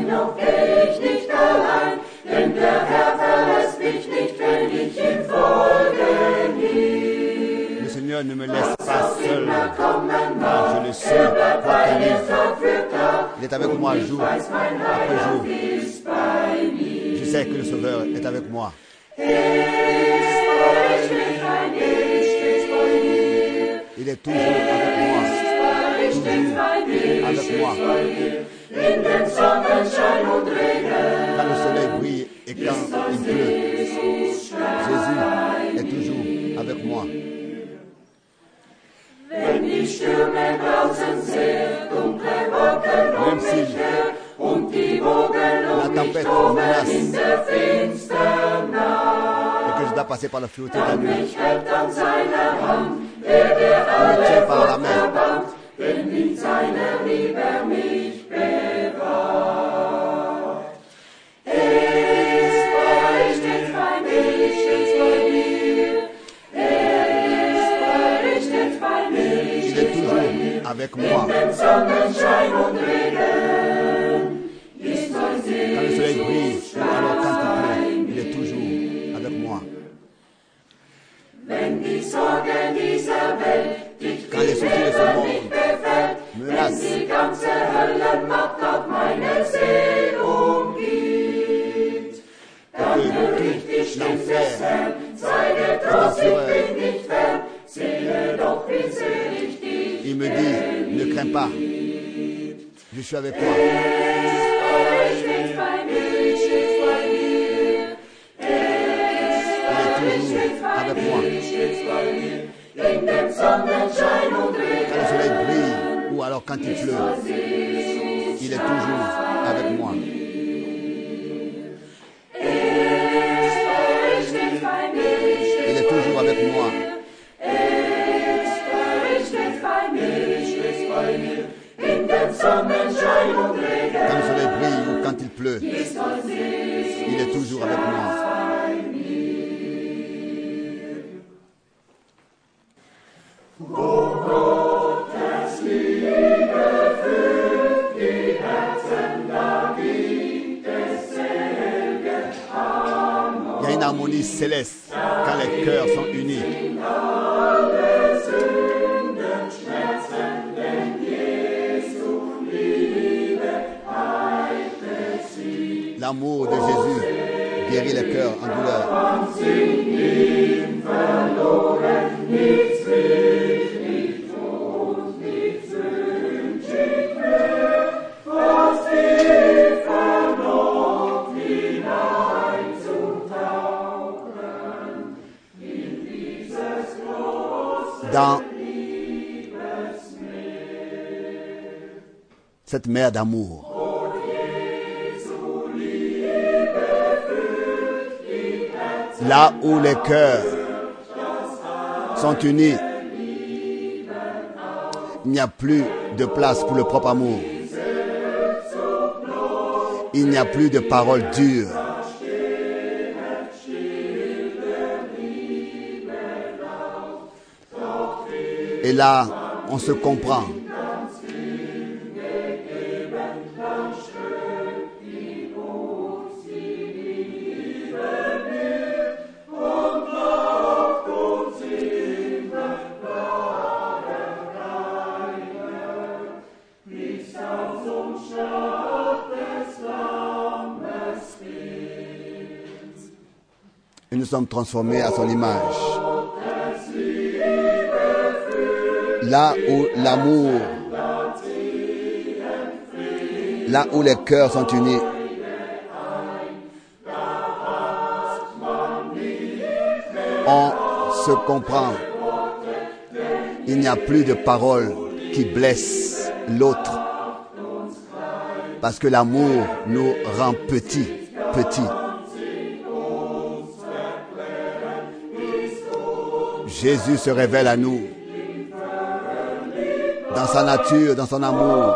Dennoch geh ich nicht allein, denn der Herr verlässt mich nicht, wenn ich ihm folge nie. Le Seigneur ne me laisse pas seul. Kommen Car je le sais, quoi qu'il arrive, Tag für Tag, il est avec moi jour weiß mein après jour. Heiland ist bei mir. Je sais que le Sauveur est avec moi. Il est toujours avec moi. Toujours avec moi. In den Sonnenschein und Regen, Quand le soleil brille et quand il pleut, Jésus est toujours avec moi. wenn die Stürme draußen sehr dunkle Wolken um Même si mich her und die Wogen la um mich tempête toben menace in der finstern Nacht. et que je dois passer par la fluidité de la nuit, Mich hält an seiner Hand, der il me tient par la alles main. erbarmt, denn in seiner Liebe mich bewahrt. Ist bei, stets bei mir, stets bei mir. Stets bei mir, Il est toujours avec moi. im Sonnenschein und Regen. Ist mein Quand le soleil brille ou alors quand il pleut, il est toujours avec moi. Wenn die Sorge dieser Welt dich Quand les soucis de ce monde befällt, wenn menacent, die ganze Höllenmacht auf meine Seele umgibt, dann höre ich die Stimme des Herrn, sei getrost, ich bin nicht fern, sehe doch, wie sehr ich dich il me dit, ne crains pas, je suis avec toi. stets bei mir, stets bei mir. Il est toujours avec moi. Stets bei mir, in dem Sonnenschein und Regen. Quand le soleil brille ou alors quand il pleut, il est toujours avec moi. Il est toujours avec moi. Quand le soleil brille ou quand il pleut, il est toujours avec moi. Il y a une harmonie céleste quand les cœurs sont unis. L'amour de Jésus guérit les cœurs en douleur. Dans cette mer d'amour, là où les cœurs sont unis, il n'y a plus de place pour le propre amour. Il n'y a plus de paroles dures. Et là, on se comprend. Et nous sommes transformés à son image. Là où l'amour, là où les cœurs sont unis, on se comprend. Il n'y a plus de paroles qui blessent l'autre. Parce que l'amour nous rend petits, petits. Jésus se révèle à nous dans sa nature, dans son amour.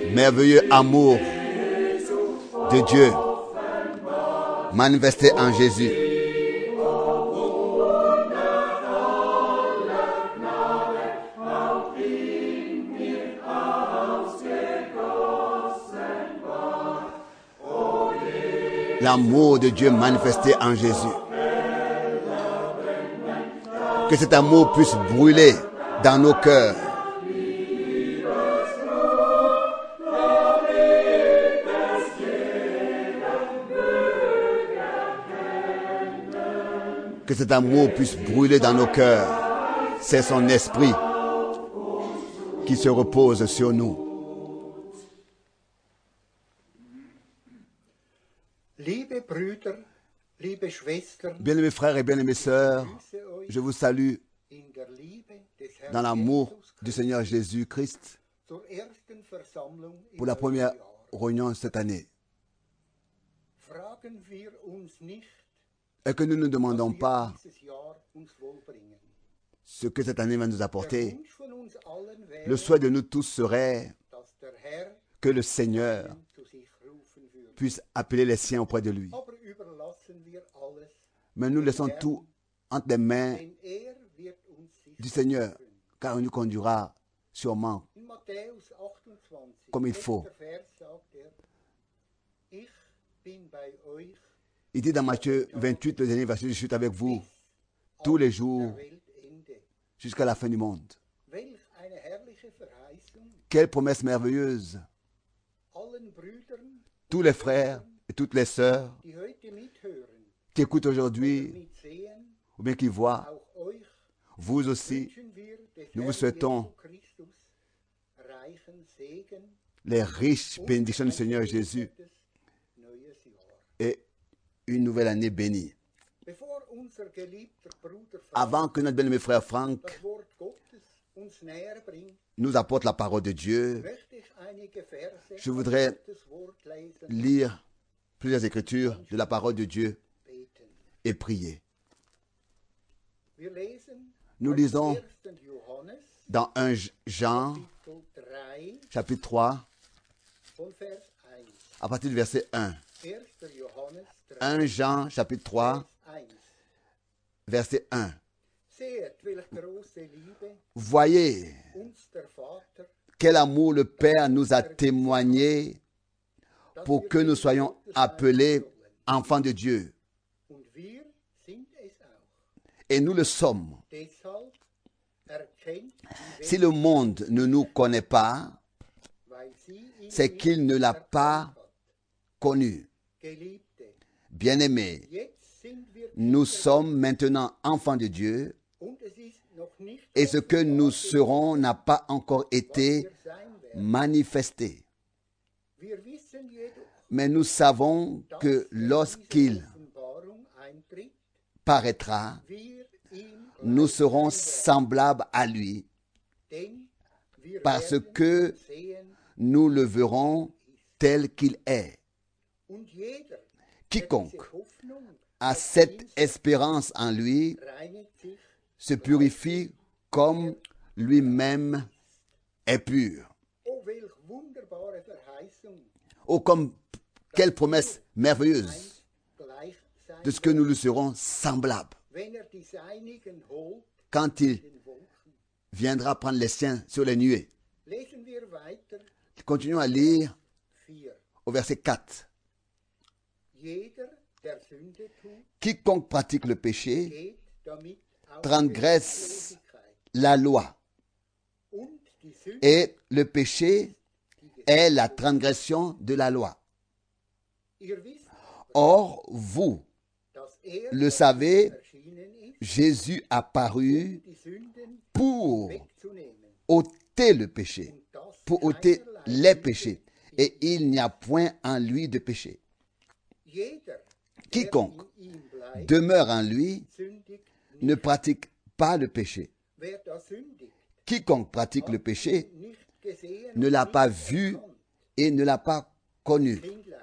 merveilleux amour de Dieu manifesté en Jésus. L'amour de Dieu manifesté en Jésus. Que cet amour puisse brûler dans nos cœurs. Que cet amour puisse brûler dans nos cœurs. C'est son esprit qui se repose sur nous. Liebe Brüder, liebe Schwestern, Bien-aimés frères et bien-aimées sœurs, je vous salue in der Liebe des Herrn dans l'amour Jesus du Seigneur Jésus-Christ zur ersten Versammlung im pour la première neuen Jahr. réunion cette année. Fragen wir uns nicht, Et que nous ne demandons was pas wird dieses Jahr uns wohlbringen. ce que cette année va nous Der apporter. Wunsch von uns allen wäre, Le souhait de nous tous serait dass der Herr que le Seigneur ihn zu sich rufen würde. puisse appeler les siens auprès de lui. Aber überlassen wir alles, Mais nous laissons tout entre les mains denn er wird uns du sicher Seigneur, führen. car il nous conduira sûrement In Matthäus 28, comme il faut. letzter Vers sagt er, ich bin bei euch Il dit dans Matthieu 28, le dernier verset, je suis avec vous tous les jours der Weltende. jusqu'à la fin du monde. Welch eine herrliche Verheißung Quelle promesse merveilleuse! allen Brüdern, Tous les frères et toutes les sœurs die heute mithören, qui écoutent aujourd'hui mitsehen, ou bien qui voient, auch euch vous aussi, wünschen wir des nous vous Herrn souhaitons Jesu Christus reichen Segen les riches und bénédictions du ein Seigneur Jésus gesegnetes neues Jahr. et une nouvelle année bénie. Bevor unser geliebter Bruder Avant Frank que notre bien-aimé frère Franck das Wort Gottes uns näher bringt, nous apporte la parole de Dieu, möchte ich einige Verse je aus voudrais Gottes Wort lesen, lire plusieurs écritures de la parole de Dieu beten. et prier. Wir lesen Nous aus lisons 1. Johannes, dans 1 Jean, Kapitel 3, chapitre 3, von Vers 1. à partir du verset 1. 1. Johannes 3, 1 Jean, chapitre 3, Vers 1. verset 1. Seht, welch große Liebe Voyez uns der Vater, quel amour le Père nous a témoigné dass pour wir que nous Kinder soyons Gottes sein appelés sollen. enfants de Dieu. Und wir sind es auch. Et nous le sommes. Deshalb erkennt die Si Welt, le monde ne nous connaît pas, weil sie ihn c'est nicht qu'il ne l'a erkannt pas hat. connu. Geliebte, Bien-aimés, jetzt sind wir nous Kinder sommes maintenant enfants de Dieu und es ist noch nicht et ce que nous offenbar serons n'a pas encore was été wir sein werden. manifesté. Wir wissen jedoch, Mais nous savons dass que wenn diese lorsqu'il Offenbarung eintritt, paraîtra, wir ihm nous gleich serons sein werden. semblables à lui, Denn wir parce werden que ihn sehen, nous le verrons tel qu'il est. und jeder, der Quiconque diese Hoffnung a auf cette ihn espérance en lui reinigt sich, se purifie comme lui-même est pur. oh welch wunderbare Verheißung, Oh, comme quelle promesse merveilleuse einst gleich sein de ce que nous werden, lui serons semblables wenn die Seinigen holt quand il den Wolken. viendra prendre les siens sur les nuées. Lesen wir weiter, Continuons à lire 4. au verset 4. Jeder, der Sünde tut, Quiconque pratique le péché geht damit auf transgresse Gesetzlosigkeit. la loi. Und die Sünde, Et le péché die est la transgression de la loi. Ihr wisst, Or, vous dass er le savez, erschienen ist, Jésus a paru die Sünden pour wegzunehmen. ôter le péché, Und das pour ôter keinerlei les Sünde péchés. in Et il n'y a point en lui de péché. Jeder, der Quiconque in ihm bleibt, demeure en lui sündigt ne nicht. pratique pas le péché. Wer da sündigt, Quiconque pratique le péché nicht gesehen ne und l'a nicht pas vu erkannt. et ne l'a pas connu. Kindlein,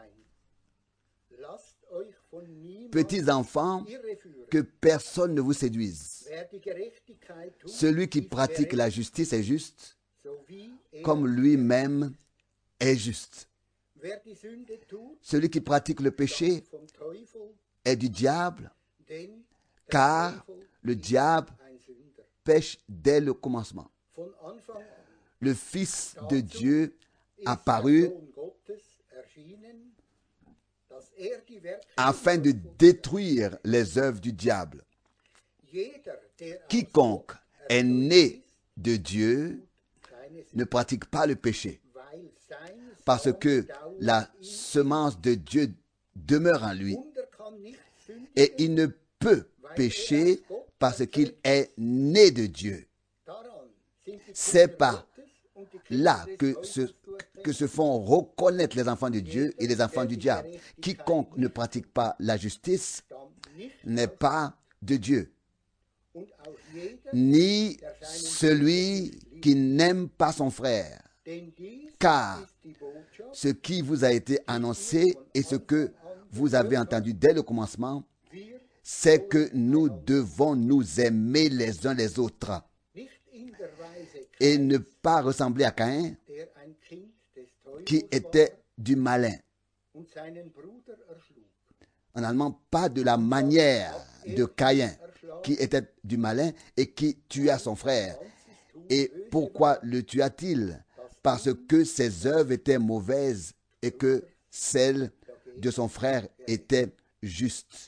lasst euch von niemand Petits enfants, irreführen. que personne ne vous séduise. Wer die Gerechtigkeit tut, Celui qui ist pratique la gerecht, justice est juste, so wie er comme lui-même est juste. Wer die Sünde tut, Celui qui pratique le péché vom Teufel, est du diable, denn der car Teufel le ist diable ein Sünder. pêche dès le commencement. Von Anfang an Le Fils de Dieu ist apparut der Sohn Gottes erschienen, dass die Werke afin de détruire les œuvres du diable. jeder, der aus Quiconque Gott est erzeugt né ist, de Dieu keine Sünde, ne pratique pas le péché, weil sein parce Same que dauert la in semence de Dieu demeure en lui und kann nicht sündigen, et il ne peut pécher parce qu'il est né de Dieu. daran sind die C'est Kinder par Gottes und die Kinder là des que Teufels zu erkennen. se font reconnaître les enfants de Dieu et les enfants du diable. Quiconque ne pratique pas la justice Stammt nicht n'est pas de Dieu, und auch jeder, ni celui qui n'aime pas son frère. denn dies Car ist die Botschaft, ce qui vous a été annoncé et ce que vous avez entendu dès le commencement, wir c'est que nous devons nous aimer les uns les autres nicht in der Weise et ne pas ressembler à Caïn der ein Kind des qui Teufels était war du malin. und seinen Bruder erschlug. En allemand, pas de la manière de Caïn qui était du malin et qui tua son frère. Et pourquoi le tua-t-il? Parce que ses œuvres étaient mauvaises et que celles de son frère étaient justes.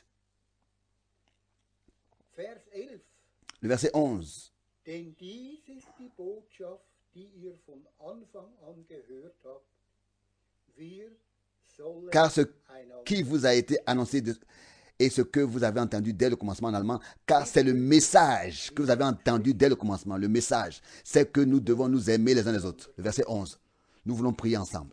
Vers 11. Le verset 11. Denn dies ist die Botschaft, die ihr von Anfang an gehört habt. Wir sollen Car ce einander qui vous a été annoncé et ce que vous avez entendu dès le commencement en allemand, car c'est le message que vous avez entendu dès le commencement. Le message, c'est que nous devons nous aimer les uns les autres. Le verset 11. Nous voulons prier ensemble.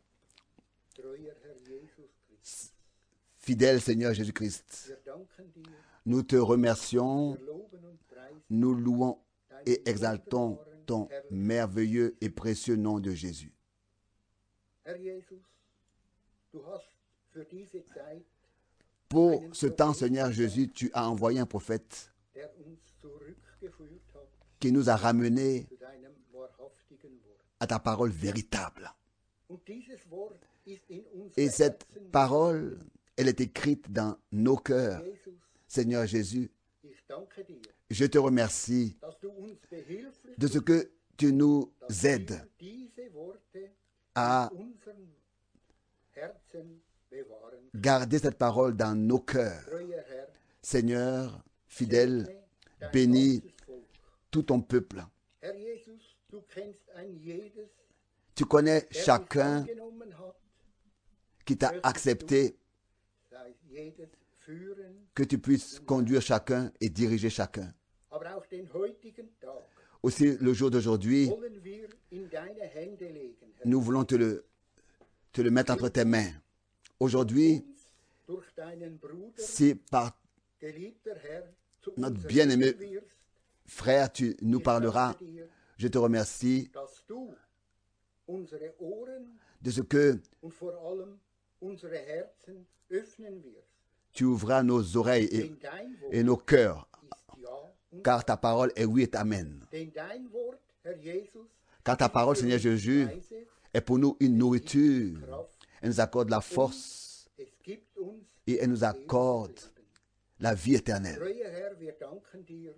treuer Herr Jesus Christus. Fidèle Seigneur Jésus-Christ, Wir danken dir, nous te remercions, wir loben und preisen nous louons et exaltons ton merveilleux et précieux nom de Jésus. Herr Jesus, du hast für diese Zeit, Pour ce temps, Seigneur Jésus, tu as envoyé un prophète der uns zurückgeführt hat qui nous a ramenés zu deinem wahrhaftigen Wort. à ta parole véritable. Und dieses Wort ist in Et unseren cette Herzen parole, elle est écrite dans nos cœurs. Jesus, Seigneur Jésus, ich danke dir, je te remercie dass du uns behilflich de ce que tu nous dass aides wir diese Worte à in unseren Herzen bewahren. garder cette parole dans nos cœurs. Treuer Herr, Seigneur, fidèle, segne dein bénis ganzes Volk. tout ton peuple. Herr Jesus, du kennst ein jedes, Tu connais der dich chacun angenommen hat, qui t'a accepté, sei jedes führen, que tu puisses conduire chacun et diriger chacun. aber auch den heutigen Tag Aussi, le jour d'aujourd'hui, wollen wir in deine Hände legen, Herr. nous voulons te le mettre entre tes mains. Aujourd'hui, Uns durch deinen Bruder, si par geliebter Herr, zu notre uns bien-aimé reden wirst, frère, tu nous ich parleras, danke dir, je te remercie dass du unsere Ohren de ce que und vor allem unsere Herzen öffnen wirst. tu ouvras nos oreilles Denn dein Wort et nos cœurs, ist Ja und car ta parole est oui et amen. denn dein Wort, Herr Jesus, Car ta parole, ist für Seigneur uns Jésus, Weise, est pour nous une nourriture. Kraft, Elle nous accorde la force es gibt uns et elle nous accorde ewiges Leben. la vie éternelle. Treuer Herr, wir danken dir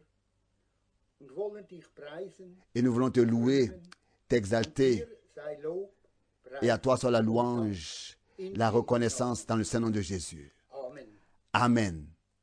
und wollen dich preisen. Et nous voulons te louer, t'exalter, Dir sei Lob, Preis et à toi soit la und louange, Dank la in reconnaissance dans le Saint-Nom de Jésus. Amen. Amen.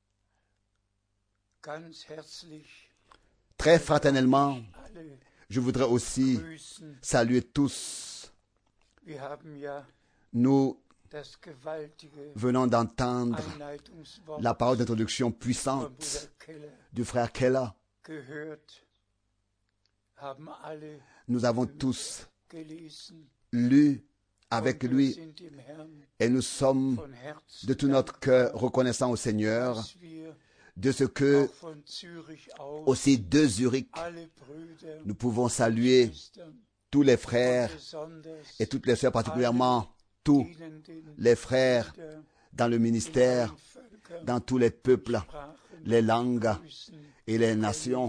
Ganz herzlich Très fraternellement, alle je voudrais aussi grüßen. saluer tous. Wir haben ja Nous das gewaltige venons d'entendre Einleitungswort la parole d'introduction von puissante Bruder Keller du frère Keller. gehört, haben alle Nous avons tous gelesen. lu avec Und wir lui sind dem Herrn et nous sommes von Herzen de tout notre cœur reconnaissants au Seigneur dass wir de ce que, auch von Zürich aus aussi de Zurich, alle Brüder, nous pouvons saluer Schwestern tous les und frères besonders et toutes les sœurs, particulièrement tous dienenden les frères Brüder dans le in ministère, allen Völkern, dans tous les peuples, Sprachen les langues grüßen. et les nations.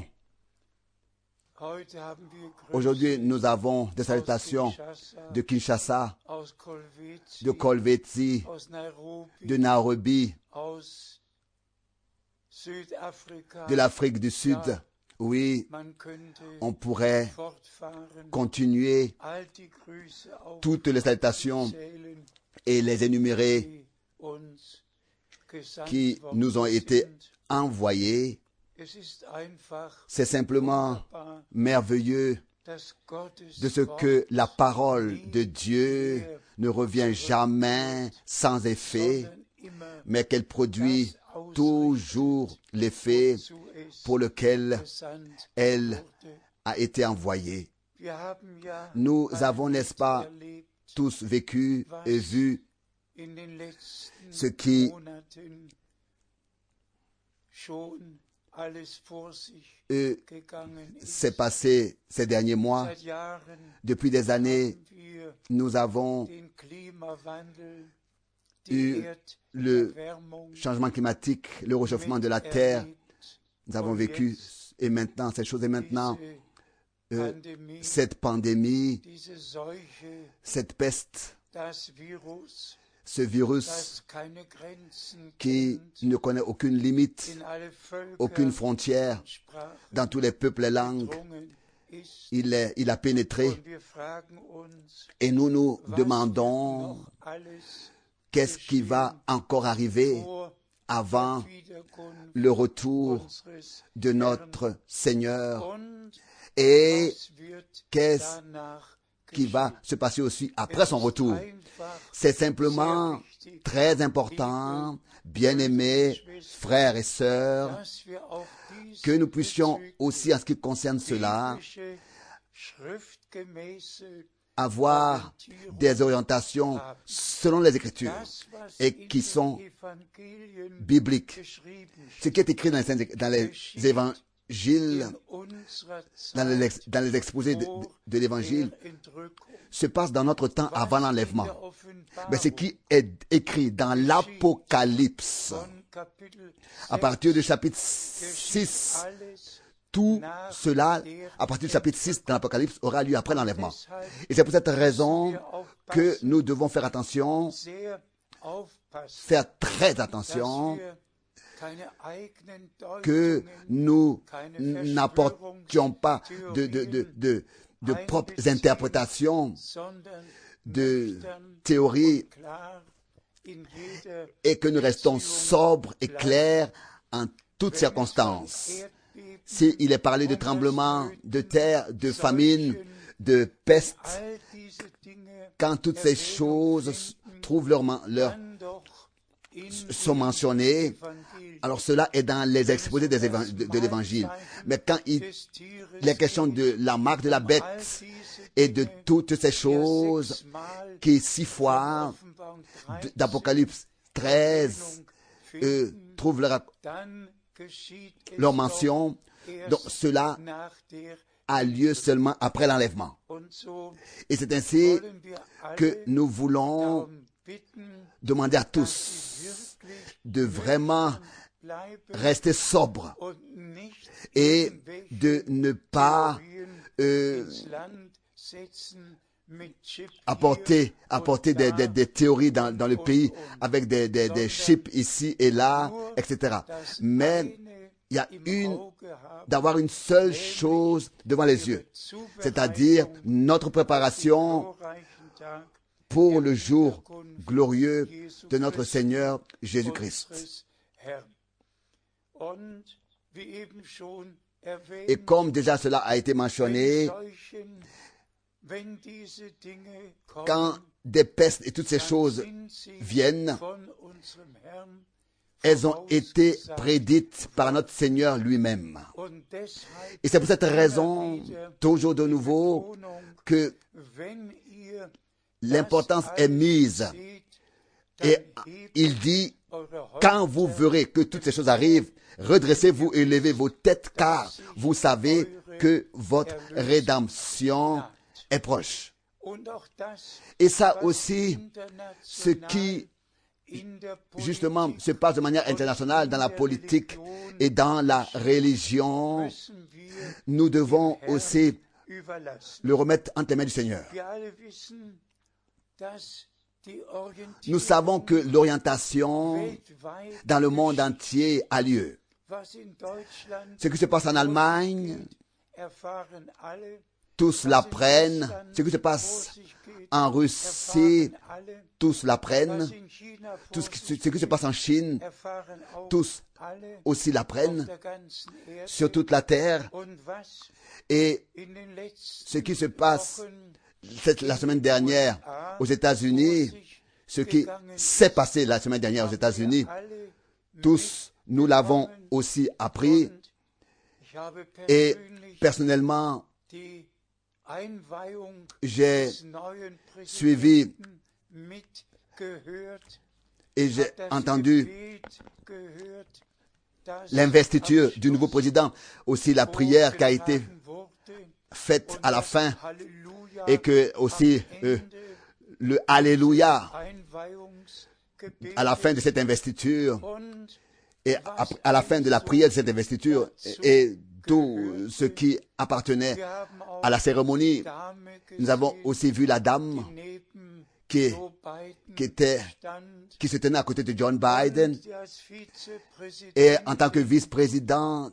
Heute haben wir Grüße Aujourd'hui, nous avons des salutations aus Kinshasa, de Kinshasa, aus Kolwezi, de Kolwezi, aus Nairobi, de Nairobi, aus Südafrika. de l'Afrique du Sud. Oui, Man könnte on pourrait fortfahren, continuer all die Grüße toutes les salutations aufzählen, et les énumérer die uns gesandt qui worden nous ont été sind. envoyés. Es ist einfach C'est simplement wunderbar, merveilleux dass Gottes de ce Wort que la parole de Dieu ne revient jamais sans effet, sondern immer mais qu'elle produit toujours l'effet wozu es pour lequel gesandt elle wurde. a été envoyée. Wir haben ja Nous ein avons, n'est-ce pas, erlebt tous vécu et vu in den letzten ce qui Monaten schon alles vor sich gegangen ist. s'est passé ces derniers mois. Seit Jahren Depuis des années, haben wir nous avons den Klimawandel, eu die le Erderwärmung changement climatique, le réchauffement de la terre. miterlebt. Nous avons vécu, et maintenant, cette chose est maintenant, Diese Pandemie, cette pandémie, diese Seuche, cette peste, das Virus, ce virus das keine Grenzen qui kennt, ne connaît aucune limite, in alle Völker aucune frontière, und Sprachen dans tous les peuples et langues. gedrungen ist. Il a pénétré Und wir fragen uns, et nous nous was demandons noch alles qu'est-ce qui va encore arriver vor avant der Wiederkunft le retour unseres de notre Seigneur und et was wird qu'est-ce danach qui va se passer aussi après son retour. einfach C'est simplement très important, bien-aimés frères et sœurs, dass wir auch que nous puissions diesbezüglich aussi, en ce qui concerne cela, biblische, schriftgemäße avoir des orientations selon les Écritures das, was et in qui den sont Evangelien bibliques. geschrieben Ce qui est écrit dans les évangiles, in unserer dans les exposés de l'évangile, der Entrückung. se passe dans notre temps avant Was in l'enlèvement. der Offenbarung Mais ce qui est écrit dans l'Apocalypse, von Kapitel à partir du 6 chapitre geschieht 6, alles tout nach cela, der à partir du chapitre 6 dans l'Apocalypse, aura lieu après l'enlèvement. Deshalb Et c'est pour cette raison wir que aufpassen, nous devons faire attention, sehr aufpassen, faire très dass attention, wir keine eigenen que Deutungen, nous keine n'apportions pas de propres interprétations, sondern de nüchtern théories, und klar in jeder et que nous restons Beziehung sobres et clairs en toutes Wenn es circonstances. von Erdbeben, S'il est parlé de tremblements, de terre, de famine, de peste, all diese Dinge quand toutes ces Erwähnung choses finden, trouvent leur dann doch in sont den mentionnées, Evangelien. alors cela est dans les exposés de l'évangile. Mais quand il est question de la marque de la bête et de toutes ces choses qui 6 fois d'Apocalypse 13 trouvent leur mention, donc cela a lieu seulement après l'enlèvement. Et c'est ainsi que nous voulons demander à tous de vraiment rester sobres et de ne pas apporter des théories dans le pays avec des chips ici et là, etc. Mais il y a d'avoir une seule chose devant les yeux, c'est-à-dire notre préparation pour le jour glorieux de notre Seigneur Jésus-Christ. Et comme déjà cela a été mentionné, quand des pestes et toutes ces choses viennent, elles ont été prédites par notre Seigneur lui-même. Et c'est pour cette raison, toujours de nouveau, que l'importance est mise. Et il dit, quand vous verrez que toutes ces choses arrivent, redressez-vous et levez vos têtes, car vous savez que votre rédemption est proche. Et ça aussi, ce qui justement se passe de manière internationale dans la politique et dans la religion, nous devons aussi le remettre entre les mains du Seigneur. Nous savons que l'orientation dans le monde entier a lieu. Ce qui se passe en Allemagne, tous l'apprennent. Ce qui se passe en Russie, tous l'apprennent. Ce qui se passe en Chine, tous aussi l'apprennent sur toute la terre. Et ce qui se passe la semaine dernière aux États-Unis, ce qui s'est passé la semaine dernière aux États-Unis, tous nous l'avons aussi appris. Et personnellement, j'ai suivi et j'ai entendu l'investiture du nouveau président, aussi la prière qui a été faite à la fin, et que aussi le Alléluia à la fin de cette investiture, et à la fin de la prière de cette investiture, et tout ce qui appartenait à la cérémonie. Nous avons aussi vu la dame qui se tenait à côté de John Biden, et en tant que vice-présidente,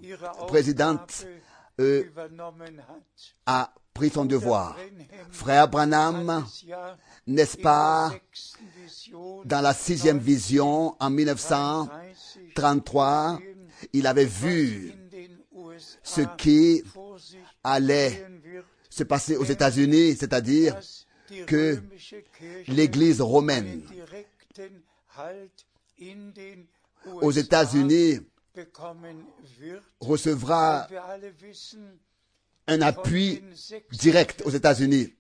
a pris son devoir. Frère Branham, n'est-ce pas, dans la 6e vision en 1933, il avait vu ce qui allait se passer aux États-Unis, c'est-à-dire que l'Église romaine aux États-Unis recevra un appui direct aux États-Unis.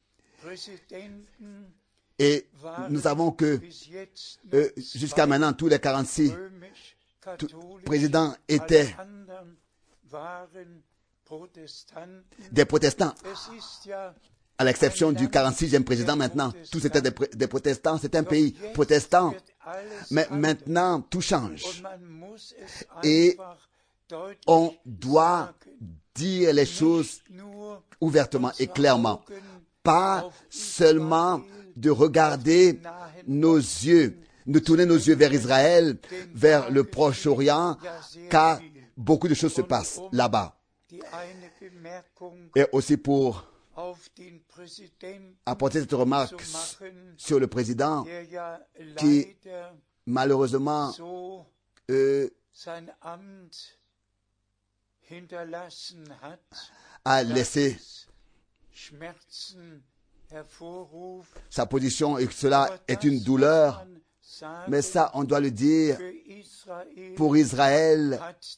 Et nous savons que jusqu'à maintenant, tous les 46 présidents étaient des protestants, à l'exception du 46e président maintenant. Tous étaient des protestants. C'est un pays protestant. Mais maintenant, tout change. Et on doit dire les choses ouvertement et clairement. Pas seulement de regarder nos yeux, de tourner nos yeux vers Israël, vers le Proche-Orient, car beaucoup de choses se passent là-bas. Et aussi pour apporter cette remarque sur le président qui, malheureusement, a laissé sa position, et que cela est une douleur. Mais ça, on doit le dire, pour Israël,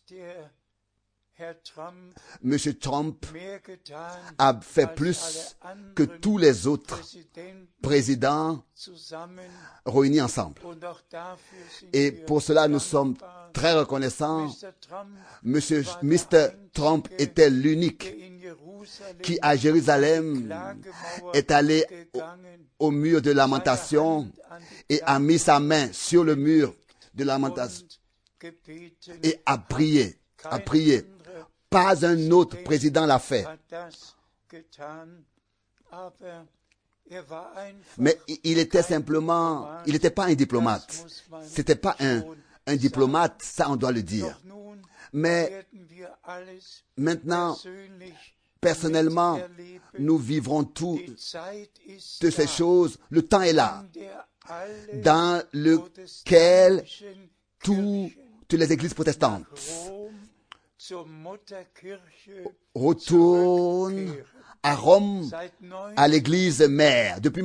M. Trump a fait plus que tous les autres présidents réunis ensemble. Et pour cela, nous sommes très reconnaissants. Mr. Trump était l'unique qui, à Jérusalem, est allé au mur de lamentation et a mis sa main sur le mur de lamentation et a prié. Pas un autre président l'a fait. Mais il était simplement, il n'était pas un diplomate. C'était pas un diplomate, ça on doit le dire. Mais maintenant, personnellement, nous vivrons toutes ces choses. Le temps est là, dans lequel toutes les églises protestantes retournent à Rome, à l'église mère. Depuis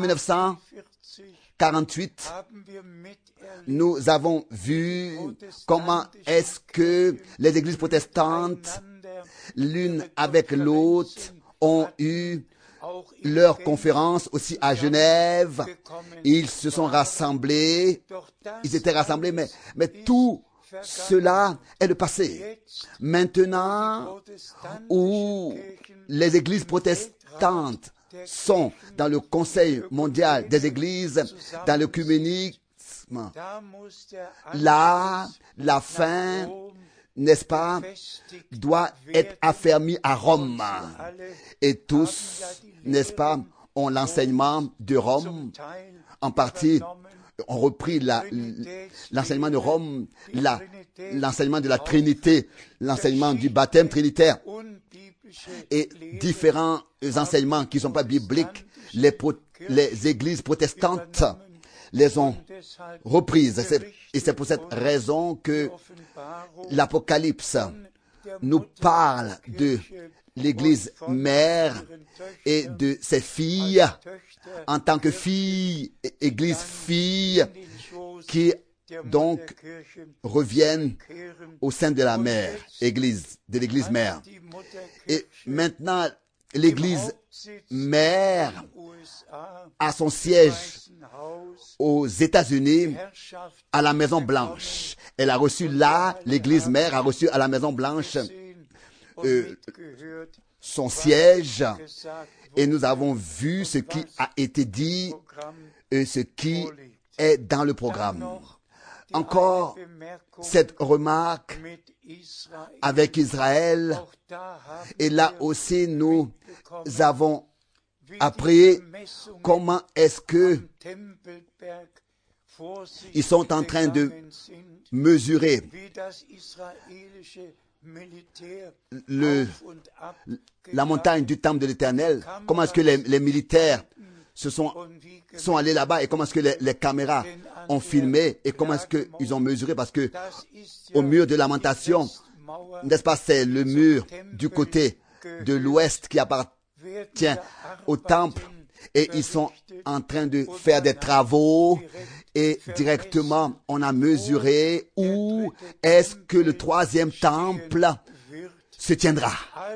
1948, nous avons vu comment est-ce que les églises protestantes, l'une avec l'autre, ont eu leur conférence aussi à Genève. Ils se sont rassemblés, ils étaient rassemblés, mais tout cela est le passé. Maintenant, où les églises protestantes sont dans le Conseil mondial des églises, dans l'œcuménisme, là, la fin, n'est-ce pas, doit être affermie à Rome. Et tous, n'est-ce pas, ont l'enseignement de Rome, en partie ont repris l'enseignement de Rome, l'enseignement de la Trinité, l'enseignement du baptême trinitaire et différents enseignements qui ne sont pas bibliques. Les églises protestantes les ont reprises. Et c'est pour cette raison que l'Apocalypse nous parle de l'Église mère et de ses filles en tant que filles, Église fille, qui donc reviennent au sein de la mère, de l'Église mère. Et maintenant, l'Église mère a son siège aux États-Unis, à la Maison Blanche. Elle a reçu là, l'Église mère a reçu à la Maison Blanche son siège, et nous avons vu ce qui a été dit et ce qui est dans le programme. Encore cette remarque avec Israël, et là aussi nous avons appris comment est-ce que ils sont en train de mesurer la montagne du temple de l'Éternel, comment est-ce que les militaires sont allés là-bas et comment est-ce que les caméras ont filmé et comment est-ce qu'ils ont mesuré, parce que au mur de lamentation, n'est-ce pas, c'est le mur du côté de l'ouest qui appartient au temple, et ils sont en train de faire des travaux et directement on a mesuré où est-ce que le troisième temple se tiendra.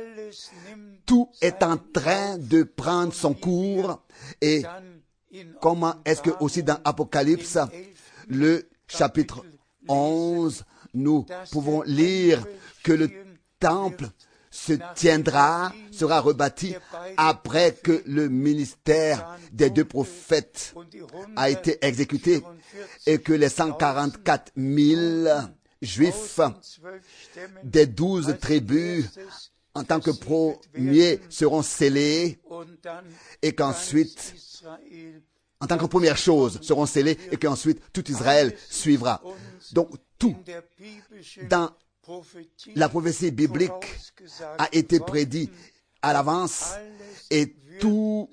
Tout est en train de prendre son cours, et comment est-ce que aussi dans Apocalypse, le chapitre 11, nous pouvons lire que le temple se tiendra, sera rebâti après que le ministère des 2 prophètes a été exécuté et que les 144 000 Juifs des 12 tribus en tant que premiers seront scellés, et qu'ensuite, en tant que première chose, seront scellés, et qu'ensuite tout Israël suivra. Donc tout dans la prophétie biblique a été prédit à l'avance, et tout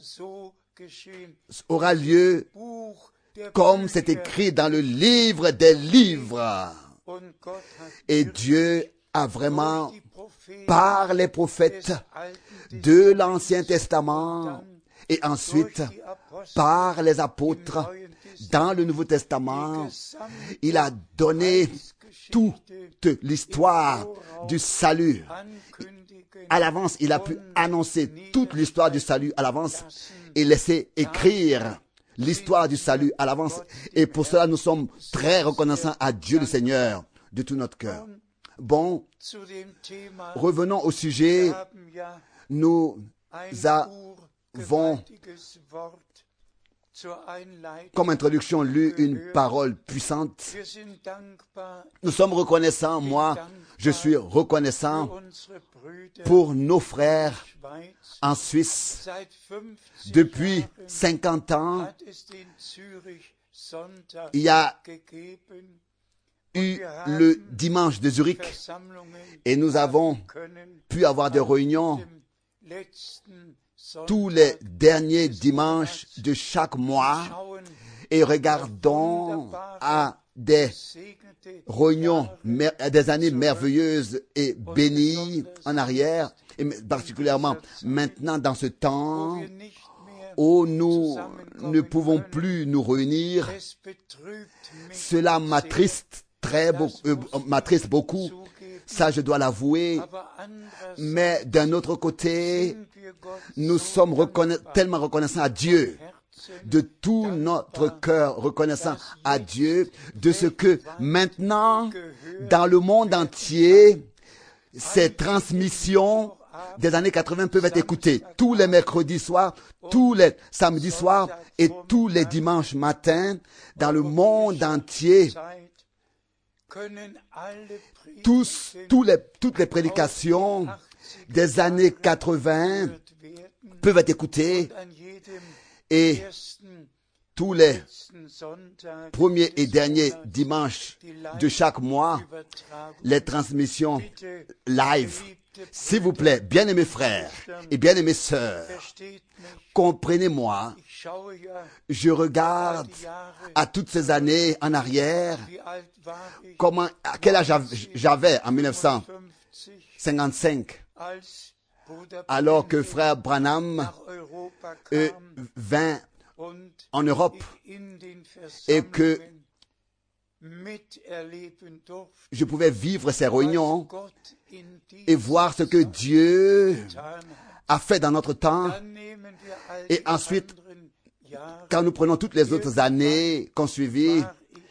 aura lieu comme c'est écrit dans le livre des livres. Et Dieu a vraiment, par les prophètes de l'Ancien Testament et ensuite par les apôtres dans le Nouveau Testament, il a donné toute l'histoire du salut. À l'avance, il a pu annoncer toute l'histoire du salut à l'avance et laisser écrire l'histoire du salut à l'avance. Et pour cela, nous sommes très reconnaissants à Dieu le Seigneur de tout notre cœur. Bon, revenons au sujet. Nous avons, comme introduction, lu une parole puissante. Nous sommes reconnaissants, moi, je suis reconnaissant pour nos frères en Suisse. Depuis 50 ans, il y a eu le dimanche de Zurich et nous avons pu avoir des réunions tous les derniers dimanches de chaque mois, et regardons à des réunions, à des années merveilleuses et bénies en arrière, et particulièrement maintenant dans ce temps où nous ne pouvons plus nous réunir. Cela m'attriste beaucoup, ça je dois l'avouer, mais d'un autre côté, nous sommes tellement reconnaissants à Dieu, de tout notre cœur reconnaissant à Dieu, de ce que maintenant, dans le monde entier, ces transmissions des années 80 peuvent être écoutées tous les mercredis soirs, tous les samedis soirs et tous les dimanches matins dans le monde entier. Toutes les prédications des années 80 peuvent être écoutées, et tous les premiers et derniers dimanches de chaque mois, les transmissions live. S'il vous plaît, bien-aimés frères et bien-aimées sœurs, comprenez-moi, je regarde à toutes ces années en arrière, à quel âge j'avais en 1955, alors que frère Branham vint en Europe et que je pouvais vivre ces réunions et voir ce que Dieu a fait dans notre temps. Et ensuite, quand nous prenons toutes les autres années qu'on suivit,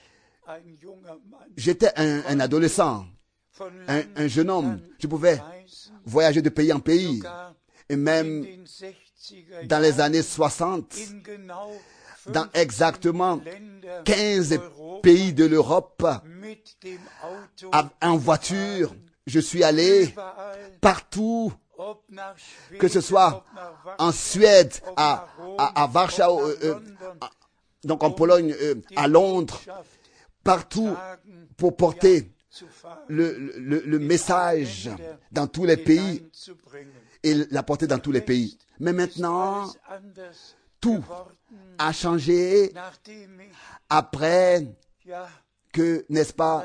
j'étais un adolescent, un jeune homme. Je pouvais voyager de pays en pays. Et même dans les années 60, dans exactement 15 pays de l'Europe, en voiture, je suis allé partout, que ce soit en Suède, à Warschau, donc en Pologne, à Londres, partout pour porter le message dans tous les pays et l'apporter dans tous les pays. Mais maintenant, tout a changé après que, n'est-ce pas,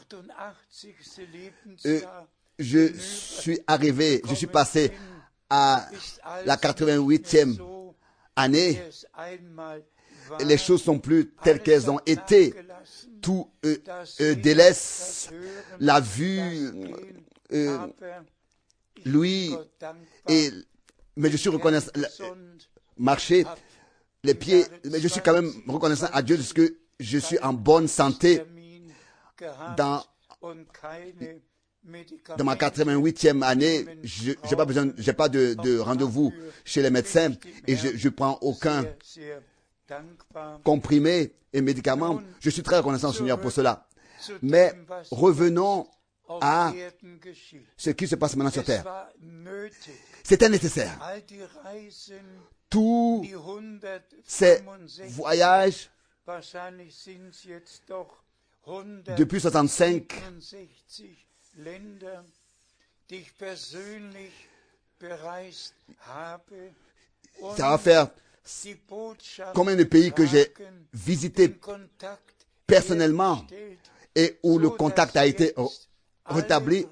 je suis passé à la 88e année. Les choses sont plus telles qu'elles ont été. Tout délaisse la vue, l'ouïe, mais je suis reconnaissant, marcher, les pieds, mais je suis quand même reconnaissant à Dieu parce que je suis en bonne santé dans ma 88e année. J'ai pas de rendez-vous chez les médecins et je prends aucun comprimé et médicament. Je suis très reconnaissant au Seigneur pour cela. Mais revenons à ce qui se passe maintenant sur terre. C'était nécessaire. Tous ces voyages depuis 65, ça va faire combien de pays que j'ai visités personnellement et où le contact a été rétabli.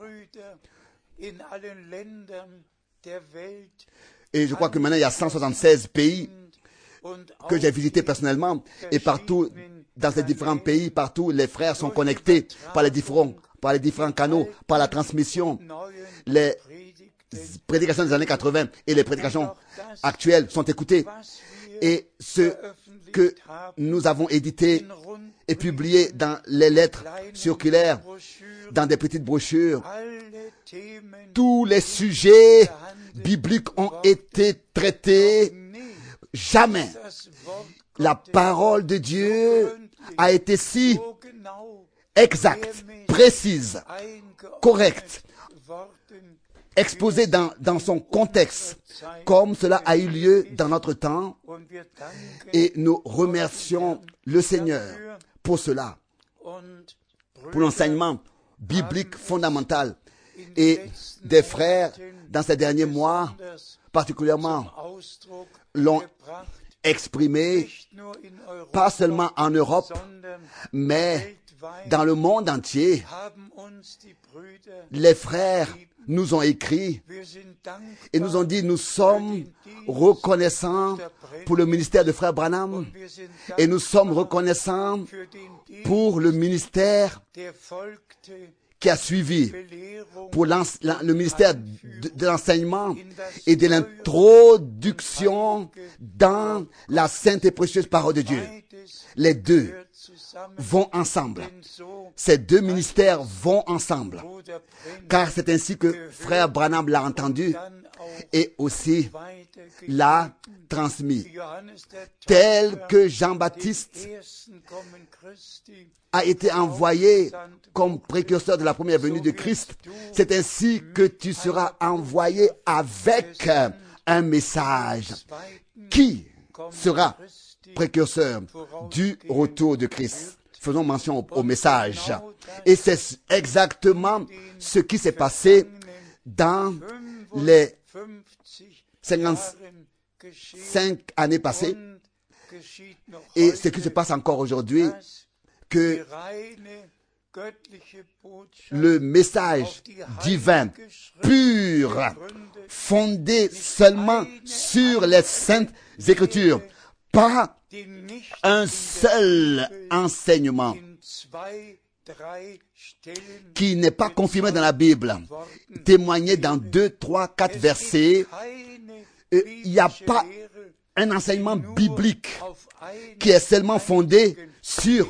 Et je crois que maintenant il y a 176 pays que j'ai visités personnellement et partout dans ces différents pays, partout les frères sont connectés par les différents canaux, par la transmission. Les prédications des années 80 et les prédications actuelles sont écoutées. Et ce que nous avons édité et publié dans les lettres circulaires, dans des petites brochures, tous les sujets bibliques ont été traités. Jamais la parole de Dieu a été si exacte, précise, correcte, exposée dans son contexte, comme cela a eu lieu dans notre temps. Et nous remercions le Seigneur pour cela, pour l'enseignement biblique fondamental. Et des frères, dans ces derniers mois, particulièrement, l'ont exprimé, pas seulement en Europe, mais dans le monde entier. Les frères nous ont écrit et nous ont dit: nous sommes reconnaissants pour le ministère de frère Branham et nous sommes reconnaissants pour le ministère qui a suivi, pour le ministère de l'enseignement et de l'introduction dans la sainte et précieuse parole de Dieu. Les deux vont ensemble. Ces deux ministères vont ensemble. Car c'est ainsi que frère Branham l'a entendu et aussi l'a transmis. Tel que Jean-Baptiste a été envoyé comme précurseur de la première venue de Christ, c'est ainsi que tu seras envoyé avec un message qui sera précurseurs du retour de Christ. Faisons mention au message. Et c'est exactement ce qui s'est passé dans les 55 années passées et ce qui se passe encore aujourd'hui, que le message divin pur, fondé seulement sur les saintes Écritures, pas un seul enseignement qui n'est pas confirmé dans la Bible, témoigné dans 2, 3, 4 versets. Il n'y a pas un enseignement biblique qui est seulement fondé sur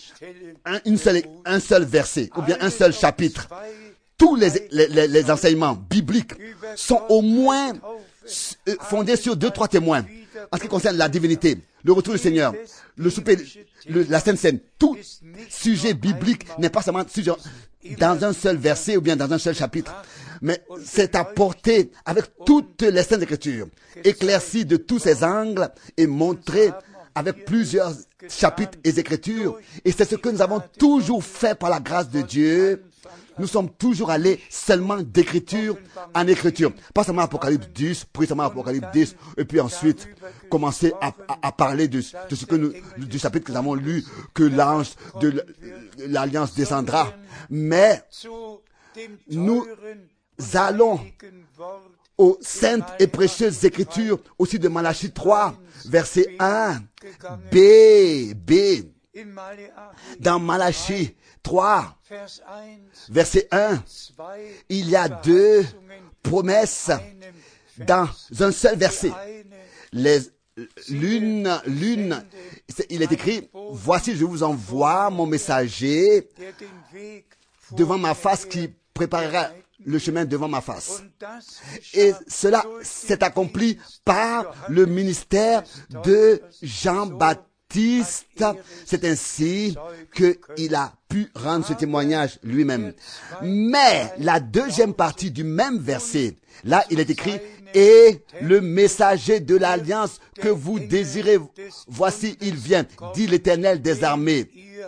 un seul verset ou bien un seul chapitre. Tous les enseignements bibliques sont au moins fondés sur 2, 3 témoins en ce qui concerne la divinité, le retour du Seigneur, le souper, la Sainte Seine. Tout sujet biblique n'est pas seulement sujet dans un seul verset ou bien dans un seul chapitre, mais c'est apporté avec toutes les Saintes Écritures, éclairci de tous ses angles et montré avec plusieurs chapitres et écritures. Et c'est ce que nous avons toujours fait par la grâce de Dieu. Nous sommes toujours allés seulement d'écriture en écriture. Pas seulement Apocalypse 10, puis seulement Apocalypse 10, et puis ensuite commencer à parler de ce que du chapitre que nous avons lu, que l'ange de l'Alliance descendra. Mais nous allons aux saintes et précieuses écritures aussi de Malachie 3, verset 1, B. Dans Malachie 3, verset 1, il y a 2 promesses dans un seul verset. L'une, il est écrit, voici je vous envoie mon messager devant ma face qui préparera le chemin devant ma face. Et cela s'est accompli par le ministère de Jean-Baptiste. C'est ainsi qu'il a pu rendre ce témoignage lui-même. Mais la deuxième partie du même verset, là il est écrit, et le messager de l'alliance que vous désirez, voici il vient, dit l'Éternel des armées.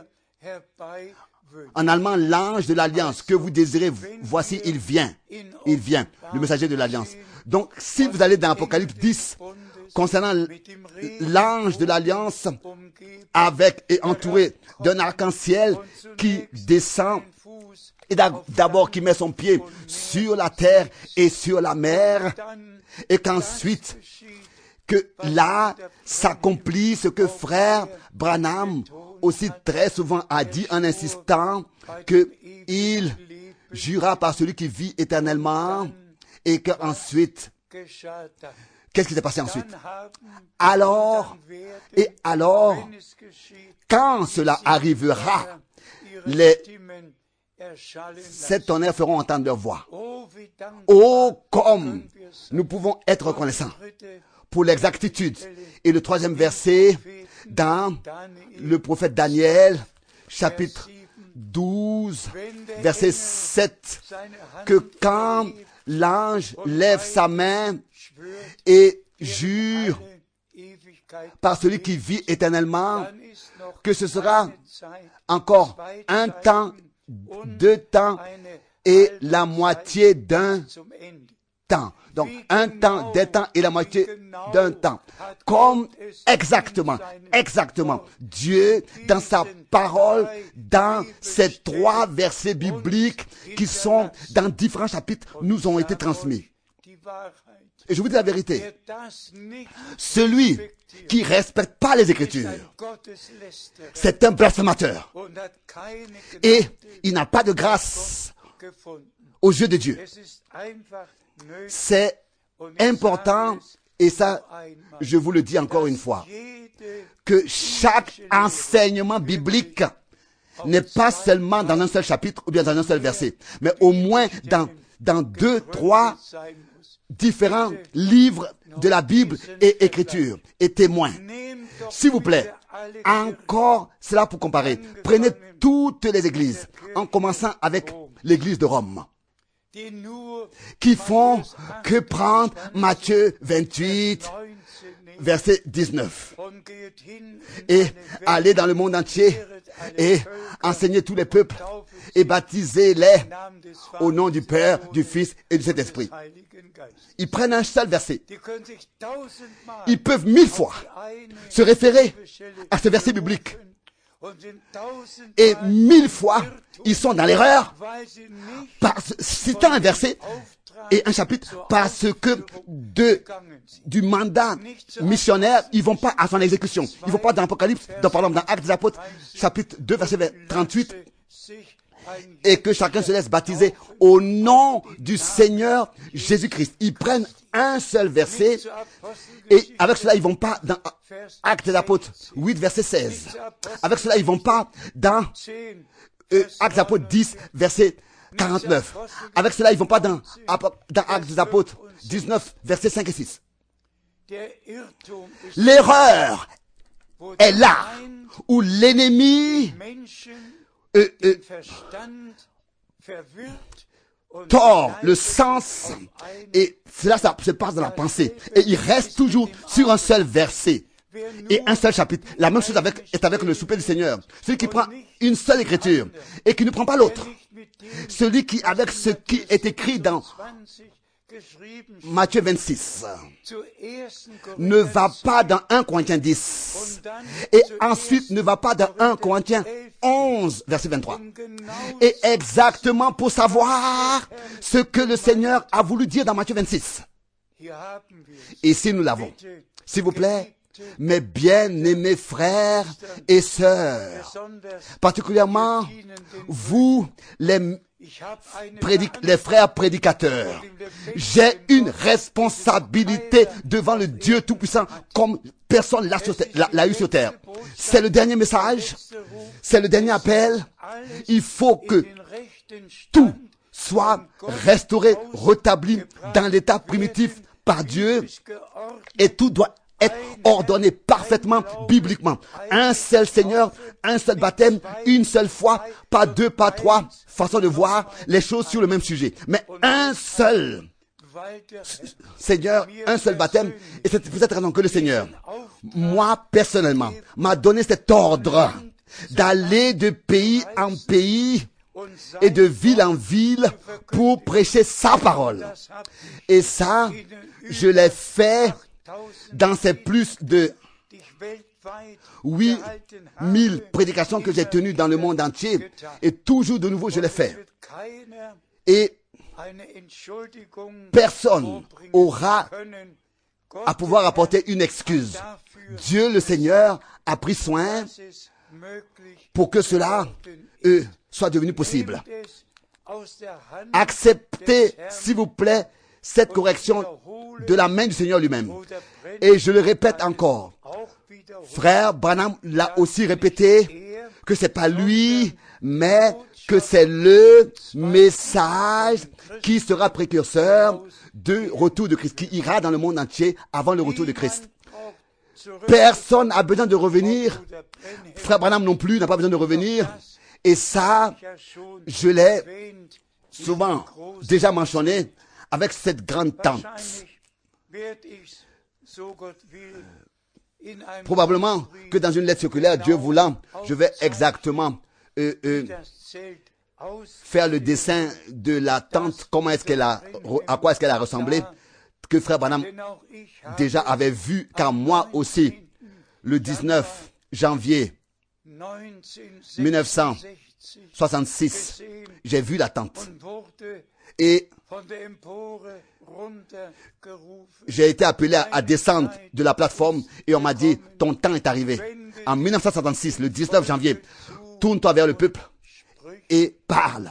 En allemand, l'ange de l'alliance que vous désirez, voici il vient. Il vient, le messager de l'alliance. Donc, si vous allez dans Apocalypse 10, concernant l'ange de l'alliance, avec et entouré d'un arc-en-ciel qui descend, et d'abord qui met son pied sur la terre et sur la mer, et qu'ensuite, que là s'accomplit ce que frère Branham aussi très souvent a dit en insistant, qu'il jura par celui qui vit éternellement, et qu'ensuite, qu'est-ce qui s'est passé ensuite? Alors, quand cela arrivera, les 7 tonnerres feront entendre leur voix. Oh, comme nous pouvons être reconnaissants pour l'exactitude. Et le 3e verset dans le prophète Daniel, chapitre 12, verset 7, que quand l'ange lève sa main et jure par celui qui vit éternellement, que ce sera encore un temps, 2 temps et la moitié d'un temps. Donc, un temps, des temps et la moitié d'un temps. Comme exactement, Dieu, dans sa parole, dans ces 3 versets bibliques qui sont dans différents chapitres, nous ont été transmis. Et je vous dis la vérité, celui qui ne respecte pas les Écritures, c'est un blasphémateur. Et il n'a pas de grâce aux yeux de Dieu. C'est important, et ça, je vous le dis encore une fois, que chaque enseignement biblique n'est pas seulement dans un seul chapitre ou bien dans un seul verset, mais au moins dans 2, 3 différents livres de la Bible et Écritures et témoins. S'il vous plaît, encore cela pour comparer. Prenez toutes les églises, en commençant avec l'église de Rome, qui font que prendre Matthieu 28 verset 19. Et allez dans le monde entier et enseignez tous les peuples et baptisez-les au nom du Père, du Fils et du Saint-Esprit. Ils prennent un seul verset. Ils peuvent 1000 fois se référer à ce verset biblique. Et 1000 fois, ils sont dans l'erreur. Citant un verset et un chapitre, parce que du mandat missionnaire, ils vont pas à son exécution. Ils vont pas dans l'Apocalypse, dans Actes des Apôtres, chapitre 2, verset 38, et que chacun se laisse baptiser au nom du Seigneur Jésus-Christ. Ils prennent un seul verset, et avec cela, ils vont pas dans Actes des Apôtres 8, verset 16. Avec cela, ils vont pas dans Actes des Apôtres 10, verset 49. Avec cela, ils vont pas dans Actes des Apôtres 19, versets 5 et 6. L'erreur est là où l'ennemi tord le sens et cela ça se passe dans la pensée. Et il reste toujours sur un seul verset et un seul chapitre. La même chose est avec le souper du Seigneur. Celui qui prend une seule écriture et qui ne prend pas l'autre. Celui qui, avec ce qui est écrit dans Matthieu 26, ne va pas dans 1 Corinthiens 10 et ensuite ne va pas dans 1 Corinthiens 11, verset 23. Et exactement pour savoir ce que le Seigneur a voulu dire dans Matthieu 26. Ici nous l'avons. S'il vous plaît, mes bien-aimés frères et sœurs, particulièrement vous, les frères prédicateurs, j'ai une responsabilité devant le Dieu Tout-Puissant comme personne l'a eu sur terre. C'est le dernier message, c'est le dernier appel. Il faut que tout soit restauré, rétabli dans l'état primitif par Dieu et tout doit être ordonné parfaitement, bibliquement. Un seul Seigneur, un seul baptême, une seule foi, pas deux, pas trois façons de voir les choses sur le même sujet. Mais un seul Seigneur, un seul baptême. Et c'est pour cette raison que le Seigneur, moi personnellement, m'a donné cet ordre d'aller de pays en pays et de ville en ville pour prêcher sa parole. Et ça, je l'ai fait dans ces plus de 8000 prédications que j'ai tenues dans le monde entier. Et toujours de nouveau, je l'ai fait. Et personne aura à pouvoir apporter une excuse. Dieu, le Seigneur, a pris soin pour que cela soit devenu possible. Acceptez, s'il vous plaît, cette correction de la main du Seigneur lui-même. Et je le répète encore. Frère Branham l'a aussi répété que c'est pas lui, mais que c'est le message qui sera précurseur du retour de Christ, qui ira dans le monde entier avant le retour de Christ. Personne n'a besoin de revenir. Frère Branham non plus n'a pas besoin de revenir. Et ça, je l'ai souvent déjà mentionné avec cette grande tente. Probablement que dans une lettre circulaire, Dieu voulant, je vais exactement faire le dessin de la tente, à quoi est-ce qu'elle a ressemblé, que Frère Branham déjà avait vu, car moi aussi, le 19 janvier 1966, j'ai vu la tente. Et j'ai été appelé à descendre de la plateforme et on m'a dit, ton temps est arrivé. En 1966, le 19 janvier, tourne-toi vers le peuple et parle.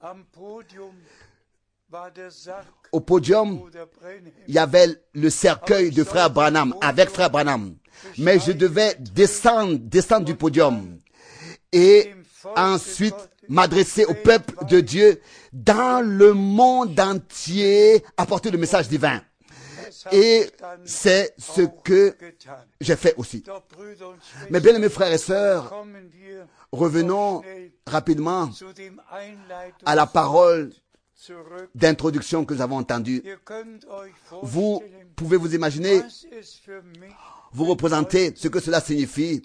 Au podium, il y avait le cercueil de Frère Branham, avec Frère Branham. Mais je devais descendre du podium et ensuite m'adresser au peuple de Dieu dans le monde entier, apporter le message divin. Et c'est ce que j'ai fait aussi. Mes bien-aimés frères et sœurs, revenons rapidement à la parole d'introduction que nous avons entendues. Vous pouvez vous imaginer, vous représenter ce que cela signifie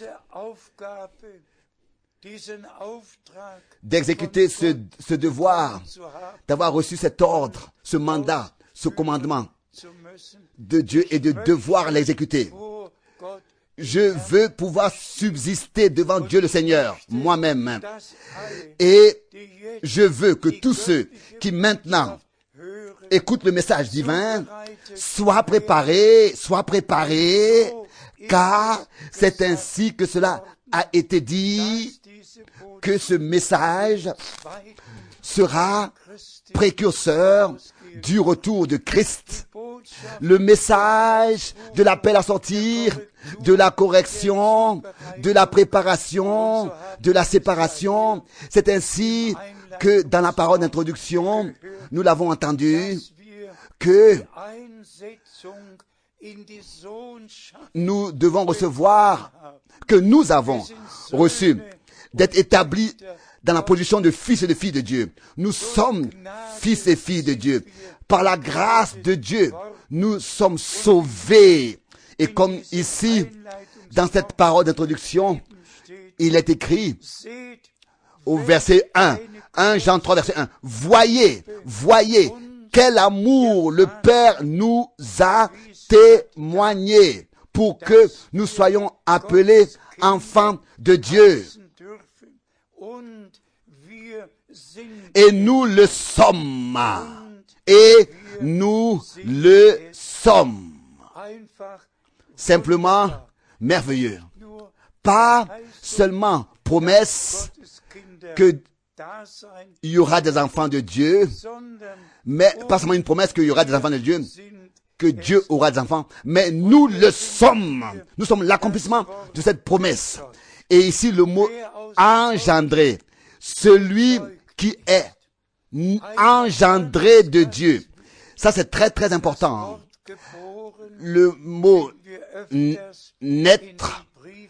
d'exécuter ce devoir, d'avoir reçu cet ordre, ce mandat, ce commandement de Dieu et de devoir l'exécuter. Je veux pouvoir subsister devant Dieu le Seigneur, moi-même. Et je veux que tous ceux qui maintenant écoutent le message divin soient préparés, car c'est ainsi que cela a été dit, que ce message sera précurseur du retour de Christ. Le message de l'appel à sortir, de la correction, de la préparation, de la séparation. C'est ainsi que dans la parole d'introduction, nous l'avons entendu, que nous devons recevoir, que nous avons reçu, d'être établis dans la position de fils et de filles de Dieu. Nous sommes fils et filles de Dieu. Par la grâce de Dieu, nous sommes sauvés. Et comme ici, dans cette parole d'introduction, il est écrit au verset 1, 1 Jean 3, verset 1, voyez quel amour le Père nous a témoigné pour que nous soyons appelés enfants de Dieu. Et nous le sommes. Et nous le sommes. Simplement merveilleux. Pas seulement promesse que il y aura des enfants de Dieu, mais pas seulement une promesse qu'il y aura des enfants de Dieu, que Dieu aura des enfants, mais nous le sommes. Nous sommes l'accomplissement de cette promesse. Et ici le mot engendré, celui qui est engendré de Dieu. Ça c'est très très important. Le mot naître,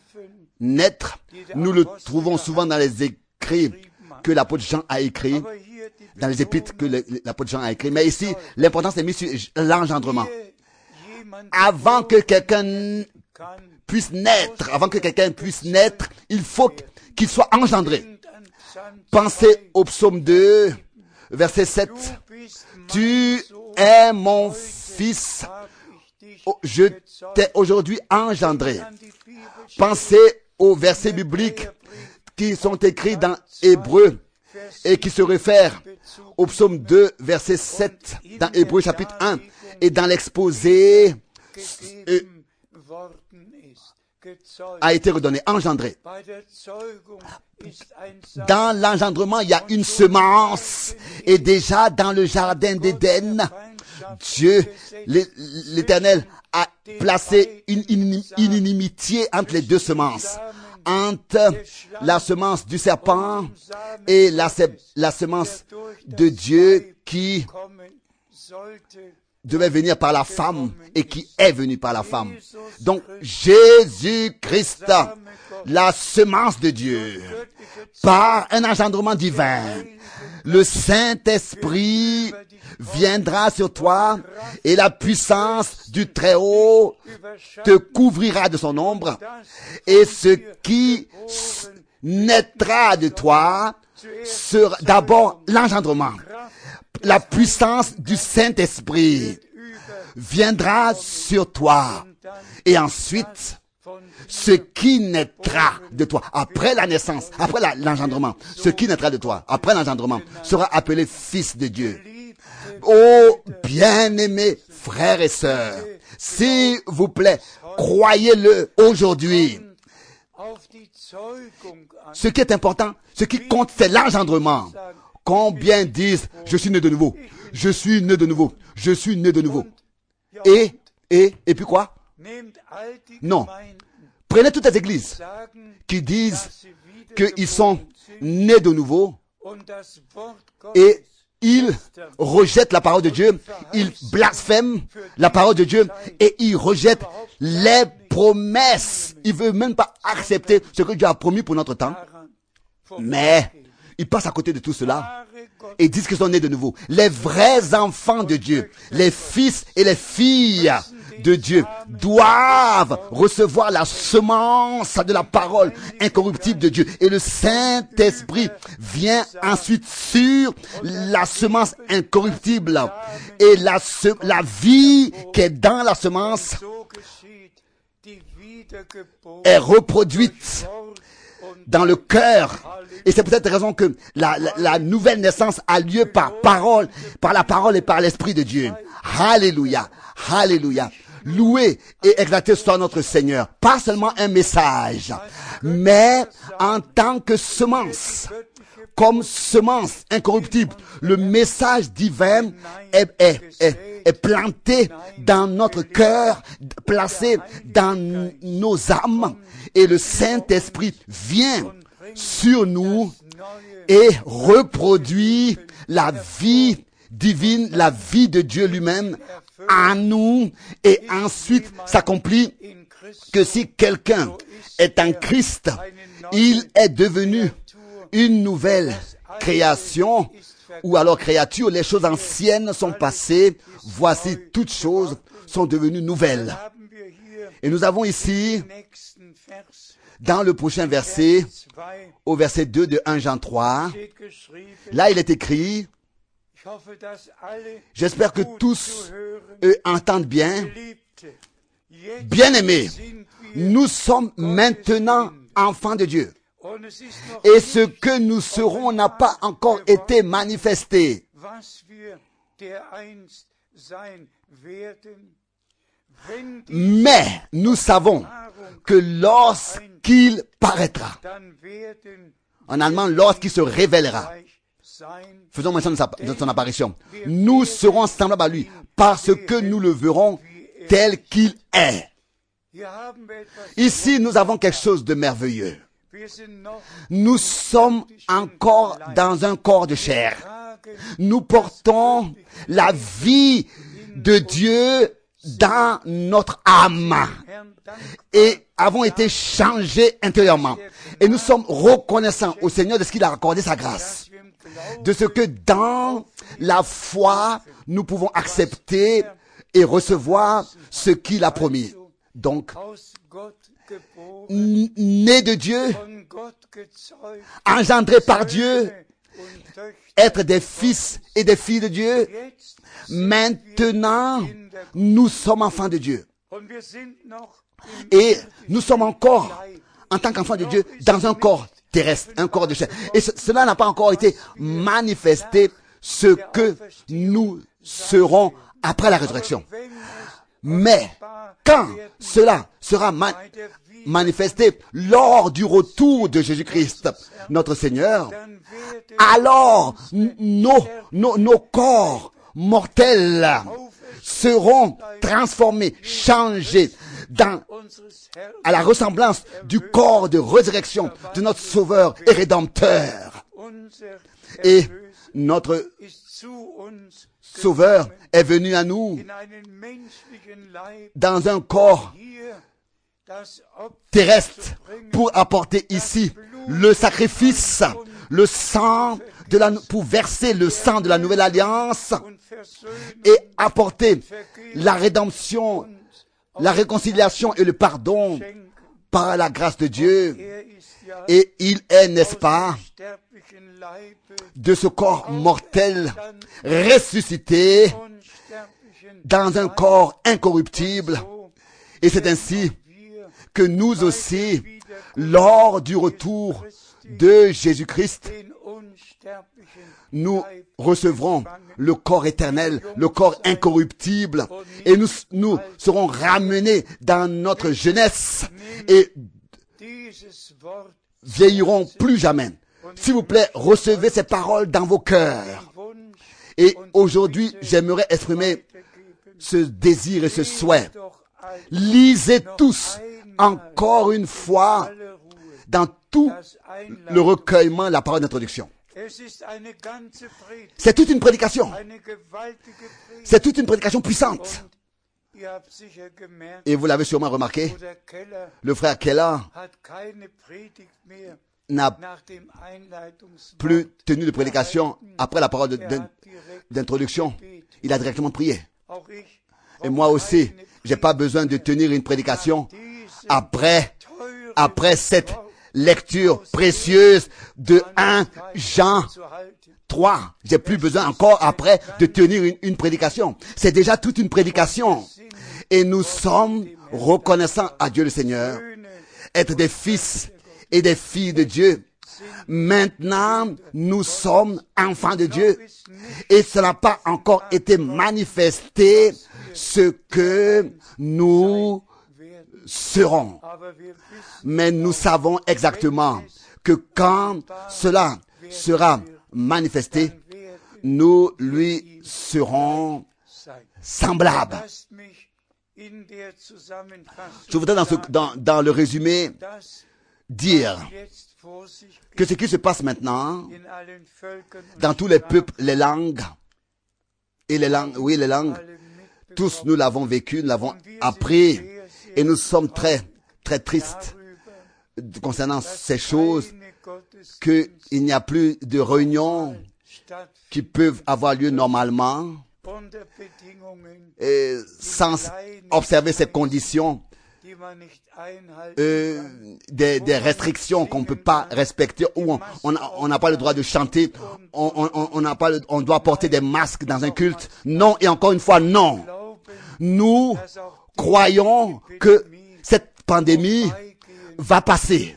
nous le trouvons souvent dans les écrits que l'apôtre Jean a écrit, dans les épîtres que l'apôtre Jean a écrit. Mais ici, l'importance est mise sur l'engendrement. Avant que quelqu'un puisse naître, il faut qu'il soit engendré. Pensez au psaume 2, verset 7. Tu es mon fils, je t'ai aujourd'hui engendré. Pensez aux versets bibliques qui sont écrits dans Hébreu et qui se réfèrent au psaume 2, verset 7, dans Hébreu chapitre 1, et dans l'exposé a été redonné, engendré. Dans l'engendrement, il y a une semence, et déjà dans le jardin d'Éden, Dieu, l'Éternel, a placé une inimitié entre les deux semences, entre la semence du serpent et la semence de Dieu qui devait venir par la femme et qui est venu par la femme. Donc Jésus-Christ, la semence de Dieu, par un engendrement divin, le Saint-Esprit viendra sur toi et la puissance du Très-Haut te couvrira de son ombre, et ce qui naîtra de toi sera d'abord l'engendrement. La puissance du Saint-Esprit viendra sur toi, et ensuite ce qui naîtra de toi après la naissance, après l'engendrement, ce qui naîtra de toi après l'engendrement sera appelé fils de Dieu. Oh, bien-aimés frères et sœurs, s'il vous plaît, croyez-le aujourd'hui. Ce qui est important, ce qui compte, c'est l'engendrement. Combien disent, je suis né de nouveau, je suis né de nouveau, je suis né de nouveau. Et puis quoi? Non. Prenez toutes les églises qui disent qu'ils sont nés de nouveau et ils rejettent la parole de Dieu, ils blasphèment la parole de Dieu et ils rejettent les promesses. Ils ne veulent même pas accepter ce que Dieu a promis pour notre temps. Mais ils passent à côté de tout cela. et disent qu'ils sont nés de nouveau. Les vrais enfants de Dieu, les fils et les filles de Dieu doivent recevoir la semence de la parole incorruptible de Dieu. Et le Saint-Esprit vient ensuite sur la semence incorruptible. Et la vie qui est dans la semence est reproduite dans le cœur. Et c'est peut-être la raison que la nouvelle naissance a lieu par la parole et par l'Esprit de Dieu. Alléluia, alléluia. Loué et exalté soit notre Seigneur. Pas seulement un message, mais en tant que semence, comme semence incorruptible, le message divin est planté dans notre cœur, placé dans nos âmes, et le Saint-Esprit vient sur nous et reproduit la vie divine, la vie de Dieu lui-même en nous, et ensuite s'accomplit que si quelqu'un est en Christ, il est devenu une nouvelle création, ou alors créature. Les choses anciennes sont passées, voici toutes choses sont devenues nouvelles. Et nous avons ici, dans le prochain verset, au verset 2 de 1 Jean 3, là il est écrit, j'espère que tous entendent bien, bien-aimés, nous sommes maintenant enfants de Dieu. Et ce que nous serons n'a pas encore été manifesté. Mais nous savons que lorsqu'il paraîtra, en allemand, lorsqu'il se révélera, faisons mention de son apparition, nous serons semblables à lui parce que nous le verrons tel qu'il est. Ici, nous avons quelque chose de merveilleux. Nous sommes encore dans un corps de chair. Nous portons la vie de Dieu dans notre âme et avons été changés intérieurement. Et nous sommes reconnaissants au Seigneur de ce qu'il a accordé sa grâce, de ce que dans la foi, nous pouvons accepter et recevoir ce qu'il a promis. Donc, né de Dieu, engendré par Dieu, être des fils et des filles de Dieu. Maintenant, nous sommes enfants de Dieu. Et nous sommes encore, en tant qu'enfants de Dieu, dans un corps terrestre, un corps de chair. Et cela n'a pas encore été manifesté, ce que nous serons après la résurrection. Mais quand cela sera manifesté lors du retour de Jésus-Christ, notre Seigneur, alors nos corps mortels seront transformés, changés à la ressemblance du corps de résurrection de notre Sauveur et Rédempteur. Et notre Sauveur est venu à nous dans un corps terrestre pour apporter ici le sacrifice, le sang pour verser le sang de la nouvelle alliance et apporter la rédemption, la réconciliation et le pardon par la grâce de Dieu. Et il est, n'est-ce pas, de ce corps mortel ressuscité dans un corps incorruptible. Et c'est ainsi que nous aussi, lors du retour de Jésus-Christ, nous recevrons le corps éternel, le corps incorruptible, et nous serons ramenés dans notre jeunesse et vieillirons plus jamais. S'il vous plaît, recevez ces paroles dans vos cœurs. Et aujourd'hui, j'aimerais exprimer ce désir et ce souhait. Lisez tous encore une fois dans tout le recueillement la parole d'introduction. C'est toute une prédication. C'est toute une prédication puissante. Et vous l'avez sûrement remarqué, le frère Keller n'a plus tenu de prédication après la parole d'introduction. Il a directement prié. Et moi aussi, j'ai pas besoin de tenir une prédication après cette lecture précieuse de 1 Jean 3. J'ai plus besoin encore après de tenir une prédication. C'est déjà toute une prédication. Et nous sommes reconnaissants à Dieu le Seigneur, être des fils et des filles de Dieu. Maintenant, nous sommes enfants de Dieu et cela n'a pas encore été manifesté ce que nous serons. Mais nous savons exactement que quand cela sera manifesté, nous lui serons semblables. Je voudrais dans le résumé dire que ce qui se passe maintenant dans tous les peuples, les langues, tous nous l'avons vécu, nous l'avons appris et nous sommes très, très tristes concernant ces choses, qu'il n'y a plus de réunions qui peuvent avoir lieu normalement et sans observer ces conditions, des restrictions qu'on ne peut pas respecter, où on n'a pas le droit de chanter, on doit porter des masques dans un culte. Non, et encore une fois, non. Nous croyons que cette pandémie va passer,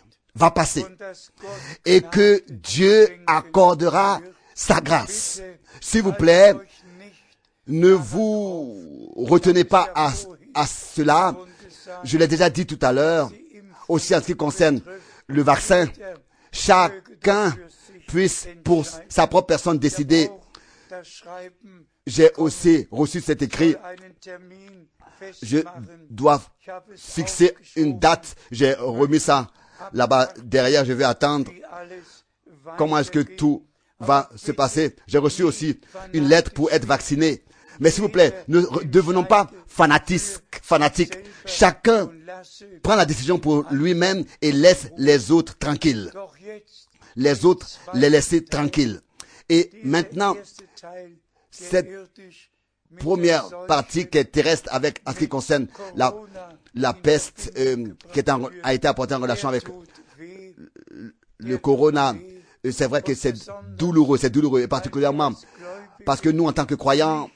et que Dieu accordera sa grâce. S'il vous plaît, ne vous retenez pas à cela. Je l'ai déjà dit tout à l'heure, aussi en ce qui concerne le vaccin, chacun puisse pour sa propre personne décider. J'ai aussi reçu cet écrit. Je dois fixer une date. J'ai remis ça là-bas derrière. Je vais attendre. Comment est-ce que tout va se passer? J'ai reçu aussi une lettre pour être vacciné. Mais s'il vous plaît, ne devenons pas fanatiques. Chacun prend la décision pour lui-même et laisse les autres tranquilles. Les autres, les laisser tranquilles. Et maintenant, cette première partie qui est terrestre avec, en ce qui concerne la peste, qui a été apportée en relation avec le corona, c'est vrai que c'est douloureux, et particulièrement parce que nous, en tant que croyants,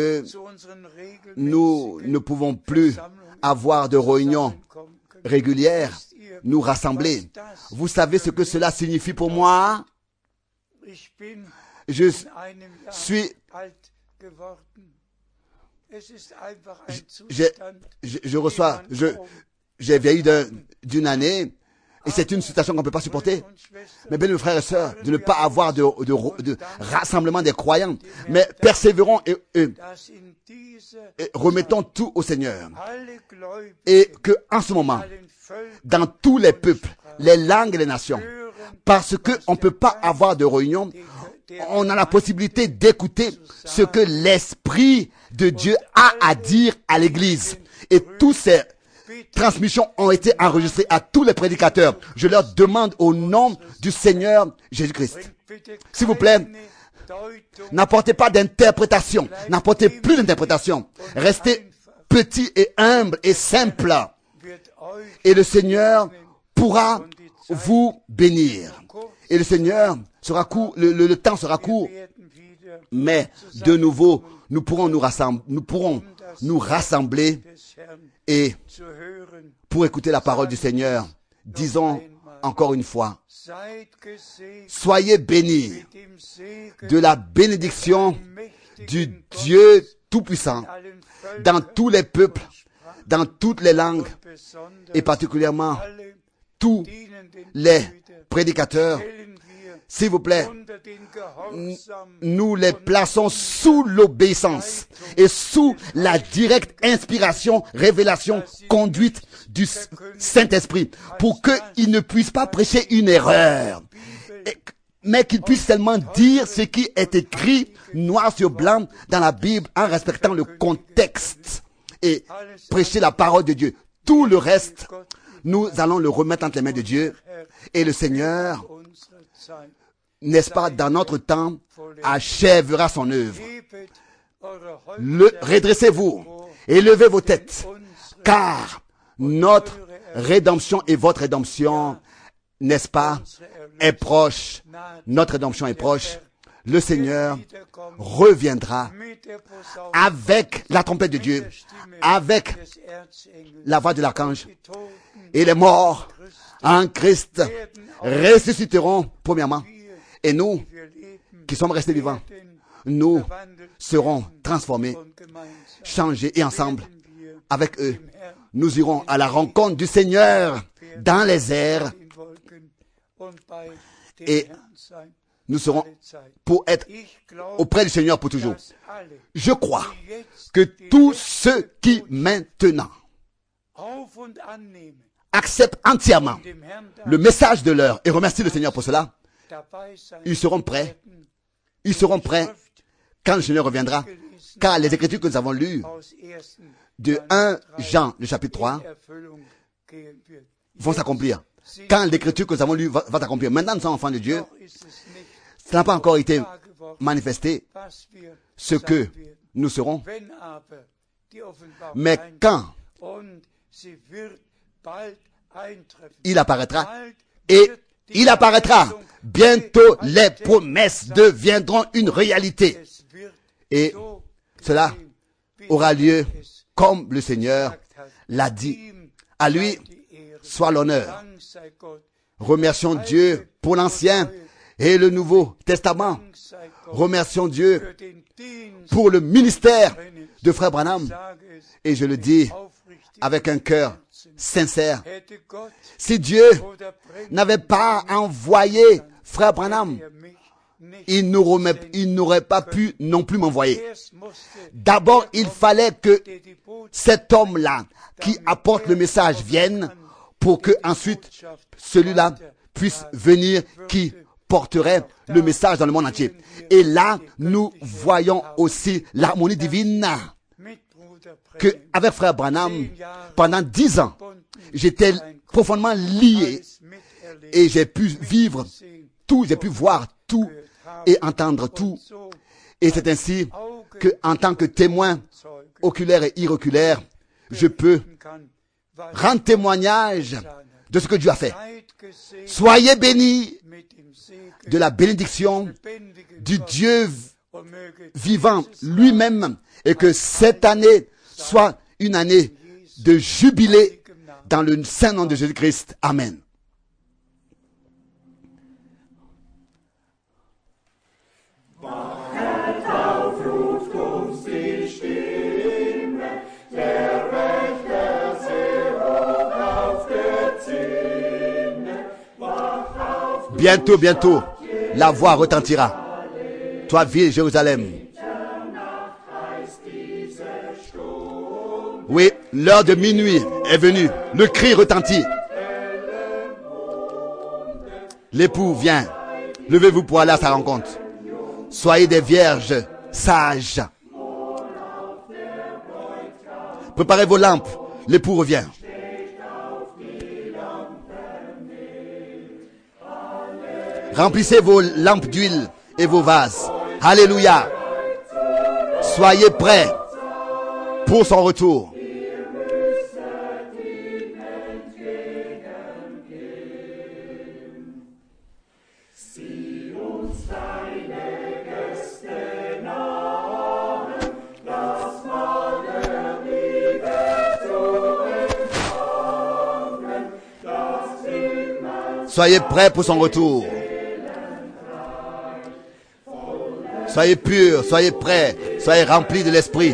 nous ne pouvons plus avoir de réunions régulières, nous rassembler. Vous savez ce que cela signifie pour moi? Je suis... J'ai vieilli d'une année, et c'est une situation qu'on ne peut pas supporter. Mais bien, mes frères et sœurs, de ne pas avoir de rassemblement des croyants, mais persévérons et remettons tout au Seigneur. Et que, en ce moment, dans tous les peuples, les langues et les nations, parce qu'on ne peut pas avoir de réunion, on a la possibilité d'écouter ce que l'Esprit de Dieu a à dire à l'Église. Et tous ces transmissions ont été enregistrées à tous les prédicateurs. Je leur demande au nom du Seigneur Jésus-Christ. S'il vous plaît, n'apportez pas d'interprétation. N'apportez plus d'interprétation. Restez petit et humble et simple. Et le Seigneur pourra vous bénir. Et le Seigneur sera court, le temps sera court. Mais de nouveau, nous pourrons nous rassembler et pour écouter la parole du Seigneur. Disons encore une fois, soyez bénis de la bénédiction du Dieu Tout-Puissant dans tous les peuples, dans toutes les langues et particulièrement tous les prédicateurs. S'il vous plaît, nous les plaçons sous l'obéissance et sous la directe inspiration, révélation, conduite du Saint-Esprit pour qu'ils ne puissent pas prêcher une erreur, mais qu'ils puissent seulement dire ce qui est écrit noir sur blanc dans la Bible en respectant le contexte et prêcher la parole de Dieu. Tout le reste, nous allons le remettre entre les mains de Dieu. Et le Seigneur, n'est-ce pas, dans notre temps, achèvera son œuvre. Redressez-vous et levez vos têtes, car notre rédemption et votre rédemption, n'est-ce pas, est proche. Notre rédemption est proche. Le Seigneur reviendra avec la trompette de Dieu, avec la voix de l'archange, et les morts en Christ ressusciteront premièrement. Et nous, qui sommes restés vivants, nous serons transformés, changés, et ensemble, avec eux, nous irons à la rencontre du Seigneur dans les airs, et nous serons pour être auprès du Seigneur pour toujours. Je crois que tous ceux qui maintenant acceptent entièrement le message de l'heure et remercient le Seigneur pour cela, ils seront prêts. Ils seront prêts quand le Seigneur reviendra. Car les Écritures que nous avons lues de 1 Jean, le chapitre 3, vont s'accomplir. Quand l'Écriture que nous avons lue va s'accomplir. Maintenant, nous sommes enfants de Dieu. Ça n'a pas encore été manifesté ce que nous serons. Mais quand il apparaîtra, et il apparaîtra, bientôt les promesses deviendront une réalité. Et cela aura lieu comme le Seigneur l'a dit. À lui soit l'honneur. Remercions Dieu pour l'Ancien et le Nouveau Testament. Remercions Dieu pour le ministère de Frère Branham. Et je le dis avec un cœur sincère. Si Dieu n'avait pas envoyé Frère Branham, il n'aurait pas pu non plus m'envoyer. D'abord, il fallait que cet homme-là qui apporte le message vienne pour que ensuite celui-là puisse venir qui porterait le message dans le monde entier. Et là, nous voyons aussi l'harmonie divine que avec Frère Branham, pendant 10 ans, j'étais profondément lié et j'ai pu vivre tout, j'ai pu voir tout et entendre tout. Et c'est ainsi que, en tant que témoin oculaire et iroculaire, je peux rendre témoignage de ce que Dieu a fait. Soyez bénis de la bénédiction du Dieu vivant lui-même et que cette année soit une année de jubilé dans le saint nom de Jésus-Christ. Amen. Bientôt, bientôt, la voix retentira. Toi, ville Jérusalem. Oui, l'heure de minuit est venue. Le cri retentit. L'époux vient. Levez-vous pour aller à sa rencontre. Soyez des vierges sages. Préparez vos lampes. L'époux revient. Remplissez vos lampes d'huile et vos vases. Alléluia. Soyez prêts pour son retour. Soyez prêts pour son retour. Soyez purs, soyez prêts, soyez remplis de l'Esprit.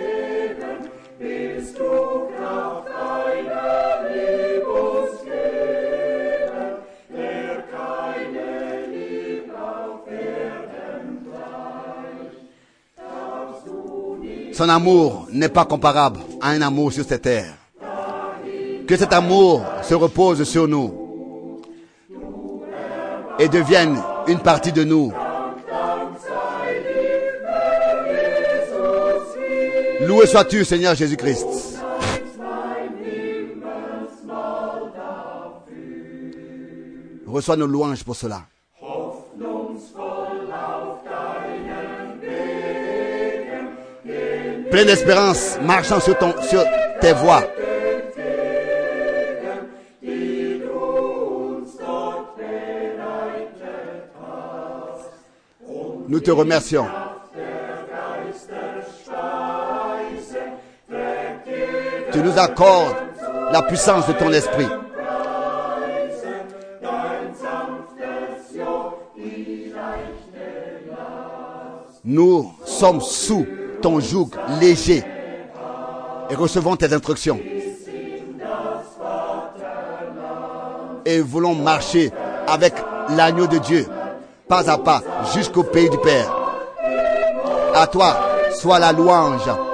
Son amour n'est pas comparable à un amour sur cette terre. Que cet amour se repose sur nous et devienne une partie de nous. Loué sois-tu, Seigneur Jésus-Christ. Reçois nos louanges pour cela. Pleine d'espérance, marchant sur tes voies. Nous te remercions. Tu nous accordes la puissance de ton esprit. Nous sommes sous ton joug léger et recevons tes instructions. Et voulons marcher avec l'agneau de Dieu, pas à pas, jusqu'au pays du Père. À toi soit la louange